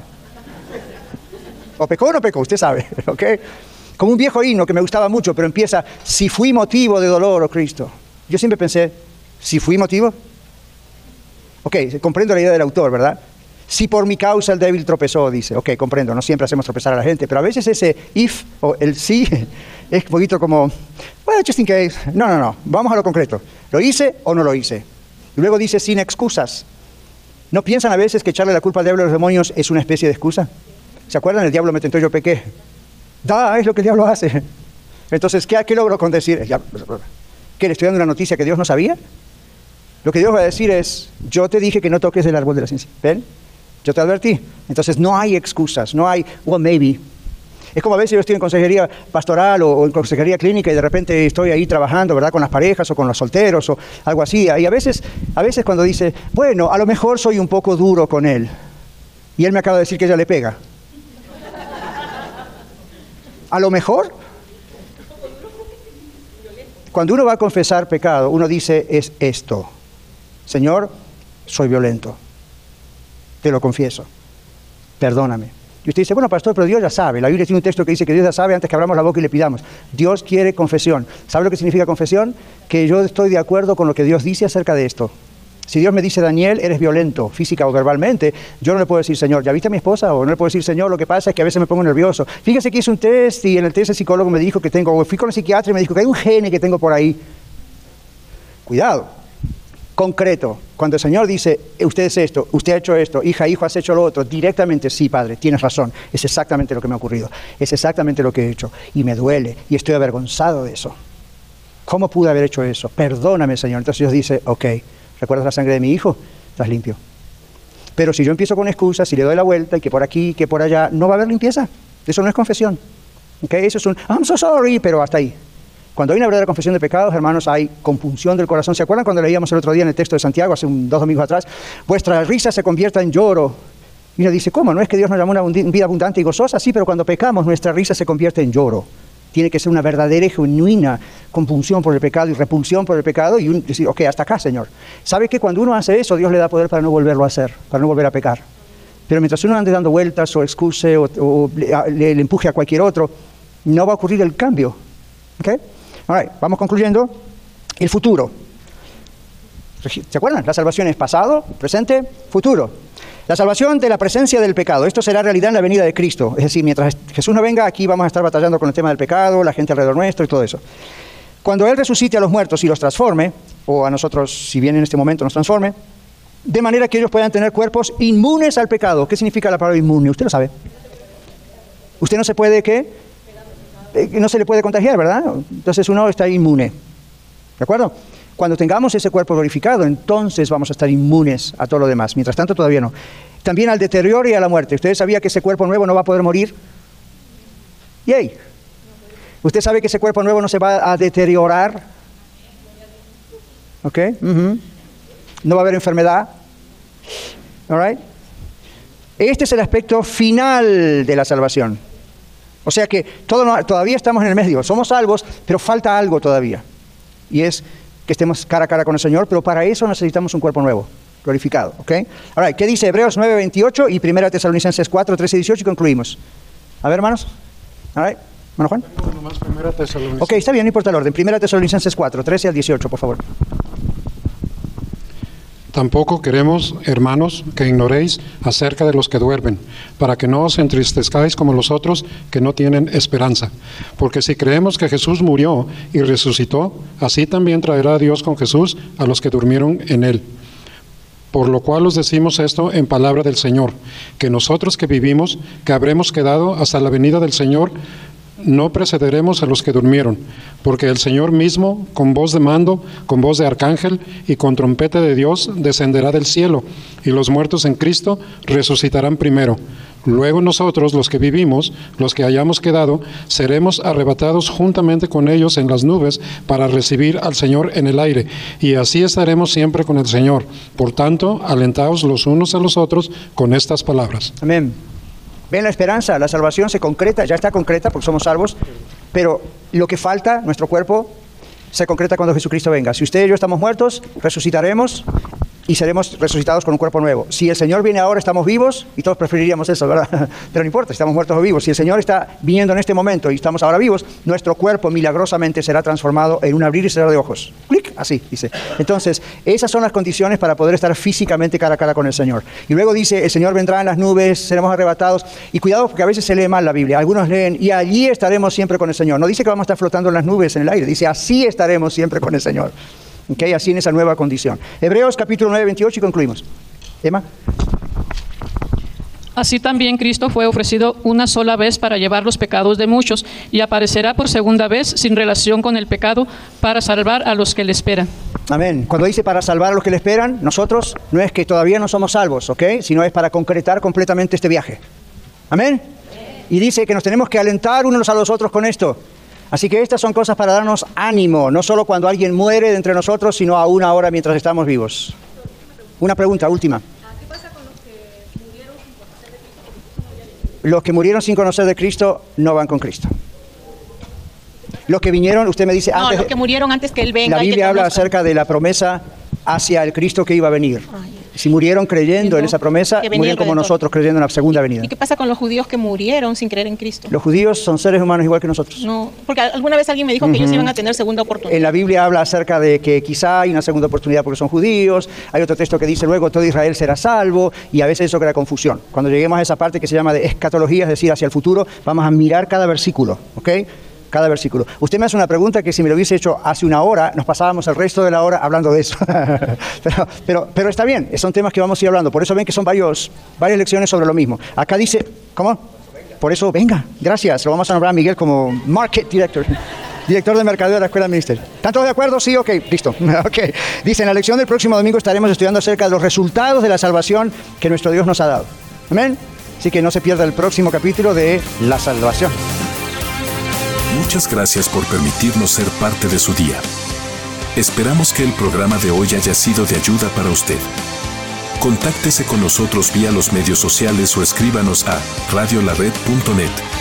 O pecó o no pecó, usted sabe, ¿ok? Como un viejo himno que me gustaba mucho, pero empieza, si fui motivo de dolor, oh Cristo. Yo siempre pensé, si fui motivo, ok, comprendo la idea del autor, ¿verdad? Si por mi causa el débil tropezó, dice. Ok, comprendo, no siempre hacemos tropezar a la gente, pero a veces ese if o el sí es un poquito como, well, just in case. No, no, no, vamos a lo concreto. ¿Lo hice o no lo hice? Y luego dice sin excusas. ¿No piensan a veces que echarle la culpa al diablo a los demonios es una especie de excusa? ¿Se acuerdan? El diablo me tentó, yo pequé. Da, es lo que el diablo hace. Entonces, ¿qué, qué logro con decir? ¿Qué, le estoy dando una noticia que Dios no sabía? Lo que Dios va a decir es, yo te dije que no toques el árbol de la ciencia. ¿Ven? Yo te advertí. Entonces no hay excusas, no hay, well, maybe. Es como a veces yo estoy en consejería pastoral o, o en consejería clínica y de repente estoy ahí trabajando, ¿verdad? Con las parejas o con los solteros o algo así. Y a veces, a veces cuando dice, bueno, a lo mejor soy un poco duro con él. Y él me acaba de decir que ella le pega. A lo mejor. Cuando uno va a confesar pecado, uno dice, es esto. Señor, soy violento. Te lo confieso. Perdóname. Y usted dice, bueno, pastor, pero Dios ya sabe. La Biblia tiene un texto que dice que Dios ya sabe antes que abramos la boca y le pidamos. Dios quiere confesión. ¿Sabe lo que significa confesión? Que yo estoy de acuerdo con lo que Dios dice acerca de esto. Si Dios me dice, Daniel, eres violento, física o verbalmente, yo no le puedo decir, Señor, ¿ya viste a mi esposa? O no le puedo decir, Señor, lo que pasa es que a veces me pongo nervioso. Fíjese que hice un test y en el test el psicólogo me dijo que tengo, o fui con el psiquiatra y me dijo que hay un gene que tengo por ahí. Cuidado. Concreto. Cuando el Señor dice, usted es esto, usted ha hecho esto, hija, hijo, has hecho lo otro, directamente, sí, Padre, tienes razón, es exactamente lo que me ha ocurrido, es exactamente lo que he hecho, y me duele, y estoy avergonzado de eso. ¿Cómo pude haber hecho eso? Perdóname, Señor. Entonces Dios dice, ok, ¿recuerdas la sangre de mi hijo? Estás limpio. Pero si yo empiezo con excusas, si le doy la vuelta, y que por aquí, que por allá, no va a haber limpieza. Eso no es confesión. ¿Ok? Eso es un, I'm so sorry, pero hasta ahí. Cuando hay una verdadera confesión de pecados, hermanos, hay compunción del corazón. ¿Se acuerdan cuando leíamos el otro día en el texto de Santiago, hace un, dos domingos atrás? Vuestra risa se convierta en lloro. Y uno dice, ¿cómo? ¿No es que Dios nos llamó a una vida abundante y gozosa? Sí, pero cuando pecamos, nuestra risa se convierte en lloro. Tiene que ser una verdadera y genuina compunción por el pecado y repulsión por el pecado y un, decir, ok, hasta acá, Señor. ¿Sabe que cuando uno hace eso, Dios le da poder para no volverlo a hacer, para no volver a pecar? Pero mientras uno ande dando vueltas o excuse o, o le, le empuje a cualquier otro, no va a ocurrir el cambio. ¿Ok? All right, vamos concluyendo. El futuro. ¿Se acuerdan? La salvación es pasado, presente, futuro. La salvación de la presencia del pecado. Esto será realidad en la venida de Cristo. Es decir, mientras Jesús no venga, aquí vamos a estar batallando con el tema del pecado, la gente alrededor nuestro y todo eso. Cuando Él resucite a los muertos y los transforme, o a nosotros, si bien en este momento nos transforme, de manera que ellos puedan tener cuerpos inmunes al pecado. ¿Qué significa la palabra inmune? Usted lo sabe. Usted no se puede, ¿qué? No se le puede contagiar, ¿verdad? Entonces uno está inmune. ¿De acuerdo? Cuando tengamos ese cuerpo glorificado, entonces vamos a estar inmunes a todo lo demás. Mientras tanto, todavía no. También al deterioro y a la muerte. ¿Usted sabía que ese cuerpo nuevo no va a poder morir? ¡Yay! ¿Usted sabe que ese cuerpo nuevo no se va a deteriorar? ¿Ok? Uh-huh. No va a haber enfermedad. ¿All right? Este es el aspecto final de la salvación. O sea que todo, todavía estamos en el medio. Somos salvos, pero falta algo todavía. Y es que estemos cara a cara con el Señor, pero para eso necesitamos un cuerpo nuevo, glorificado. ¿Ok? All right, ¿qué dice Hebreos nueve veintiocho y primera Tesalonicenses cuatro trece y dieciocho? Y concluimos. A ver, hermanos. All right. ¿Hermano Juan? Nomás primera Tesalonicenses. Ok, está bien, no importa el orden. Primera Tesalonicenses cuatro, trece al dieciocho, por favor. Tampoco queremos, hermanos, que ignoréis acerca de los que duermen, para que no os entristezcáis como los otros que no tienen esperanza. Porque si creemos que Jesús murió y resucitó, así también traerá Dios con Jesús a los que durmieron en él. Por lo cual os decimos esto en palabra del Señor, que nosotros que vivimos, que habremos quedado hasta la venida del Señor, no precederemos a los que durmieron, porque el Señor mismo, con voz de mando, con voz de arcángel y con trompeta de Dios, descenderá del cielo, y los muertos en Cristo resucitarán primero. Luego nosotros, los que vivimos, los que hayamos quedado, seremos arrebatados juntamente con ellos en las nubes para recibir al Señor en el aire, y así estaremos siempre con el Señor. Por tanto, alentaos los unos a los otros con estas palabras. Amén. Ven la esperanza, la salvación se concreta, ya está concreta porque somos salvos, pero lo que falta, nuestro cuerpo, se concreta cuando Jesucristo venga. Si usted y yo estamos muertos, resucitaremos y seremos resucitados con un cuerpo nuevo. Si el Señor viene ahora, estamos vivos, y todos preferiríamos eso, ¿verdad? Pero no importa, si estamos muertos o vivos. Si el Señor está viniendo en este momento y estamos ahora vivos, nuestro cuerpo milagrosamente será transformado en un abrir y cerrar de ojos. ¡Clic! Así, dice. Entonces, esas son las condiciones para poder estar físicamente cara a cara con el Señor. Y luego dice, el Señor vendrá en las nubes, seremos arrebatados. Y cuidado, porque a veces se lee mal la Biblia. Algunos leen, y allí estaremos siempre con el Señor. No dice que vamos a estar flotando en las nubes, en el aire. Dice, así estaremos siempre con el Señor. Okay, así en esa nueva condición. Hebreos capítulo nueve, veintiocho y concluimos. Emma. Así también Cristo fue ofrecido una sola vez para llevar los pecados de muchos y aparecerá por segunda vez sin relación con el pecado para salvar a los que le esperan. Amén. Cuando dice para salvar a los que le esperan, nosotros no es que todavía no somos salvos, ¿ok? Sino es para concretar completamente este viaje. Amén. Y dice que nos tenemos que alentar unos a los otros con esto. Así que estas son cosas para darnos ánimo, no solo cuando alguien muere de entre nosotros, sino aún ahora mientras estamos vivos. Una pregunta, última. ¿Qué pasa con los que murieron sin conocer de Cristo? Los que murieron sin conocer de Cristo no van con Cristo. Los que vinieron, usted me dice No, antes... los que murieron antes que Él venga. La y que Biblia habla conozcan. acerca de la promesa hacia el Cristo que iba a venir. Ay, Si murieron creyendo en esa promesa, que venía murieron el como Redentor. nosotros creyendo en la segunda venida. ¿Y qué pasa con los judíos que murieron sin creer en Cristo? Los judíos son seres humanos igual que nosotros. No, porque alguna vez alguien me dijo que ellos Ujú. iban a tener segunda oportunidad. En la Biblia habla acerca de que quizá hay una segunda oportunidad porque son judíos. Hay otro texto que dice luego todo Israel será salvo, y a veces eso crea confusión. Cuando lleguemos a esa parte que se llama de escatología, es decir, hacia el futuro, vamos a mirar cada versículo, ¿ok? Cada versículo. Usted me hace una pregunta que si me lo hubiese hecho hace una hora, nos pasábamos el resto de la hora hablando de eso. pero, pero, pero está bien, son temas que vamos a ir hablando. Por eso ven que son varios, varias lecciones sobre lo mismo. Acá dice, ¿cómo? Por eso, venga, gracias. Lo vamos a nombrar a Miguel como Market Director. Director de mercadeo de la Escuela Ministerial. ¿Están todos de acuerdo? Sí, ok, listo. Okay. Dice, en la lección del próximo domingo estaremos estudiando acerca de los resultados de la salvación que nuestro Dios nos ha dado. Amén. Así que no se pierda el próximo capítulo de la salvación. Muchas gracias por permitirnos ser parte de su día. Esperamos que el programa de hoy haya sido de ayuda para usted. Contáctese con nosotros vía los medios sociales o escríbanos a radio la red punto net.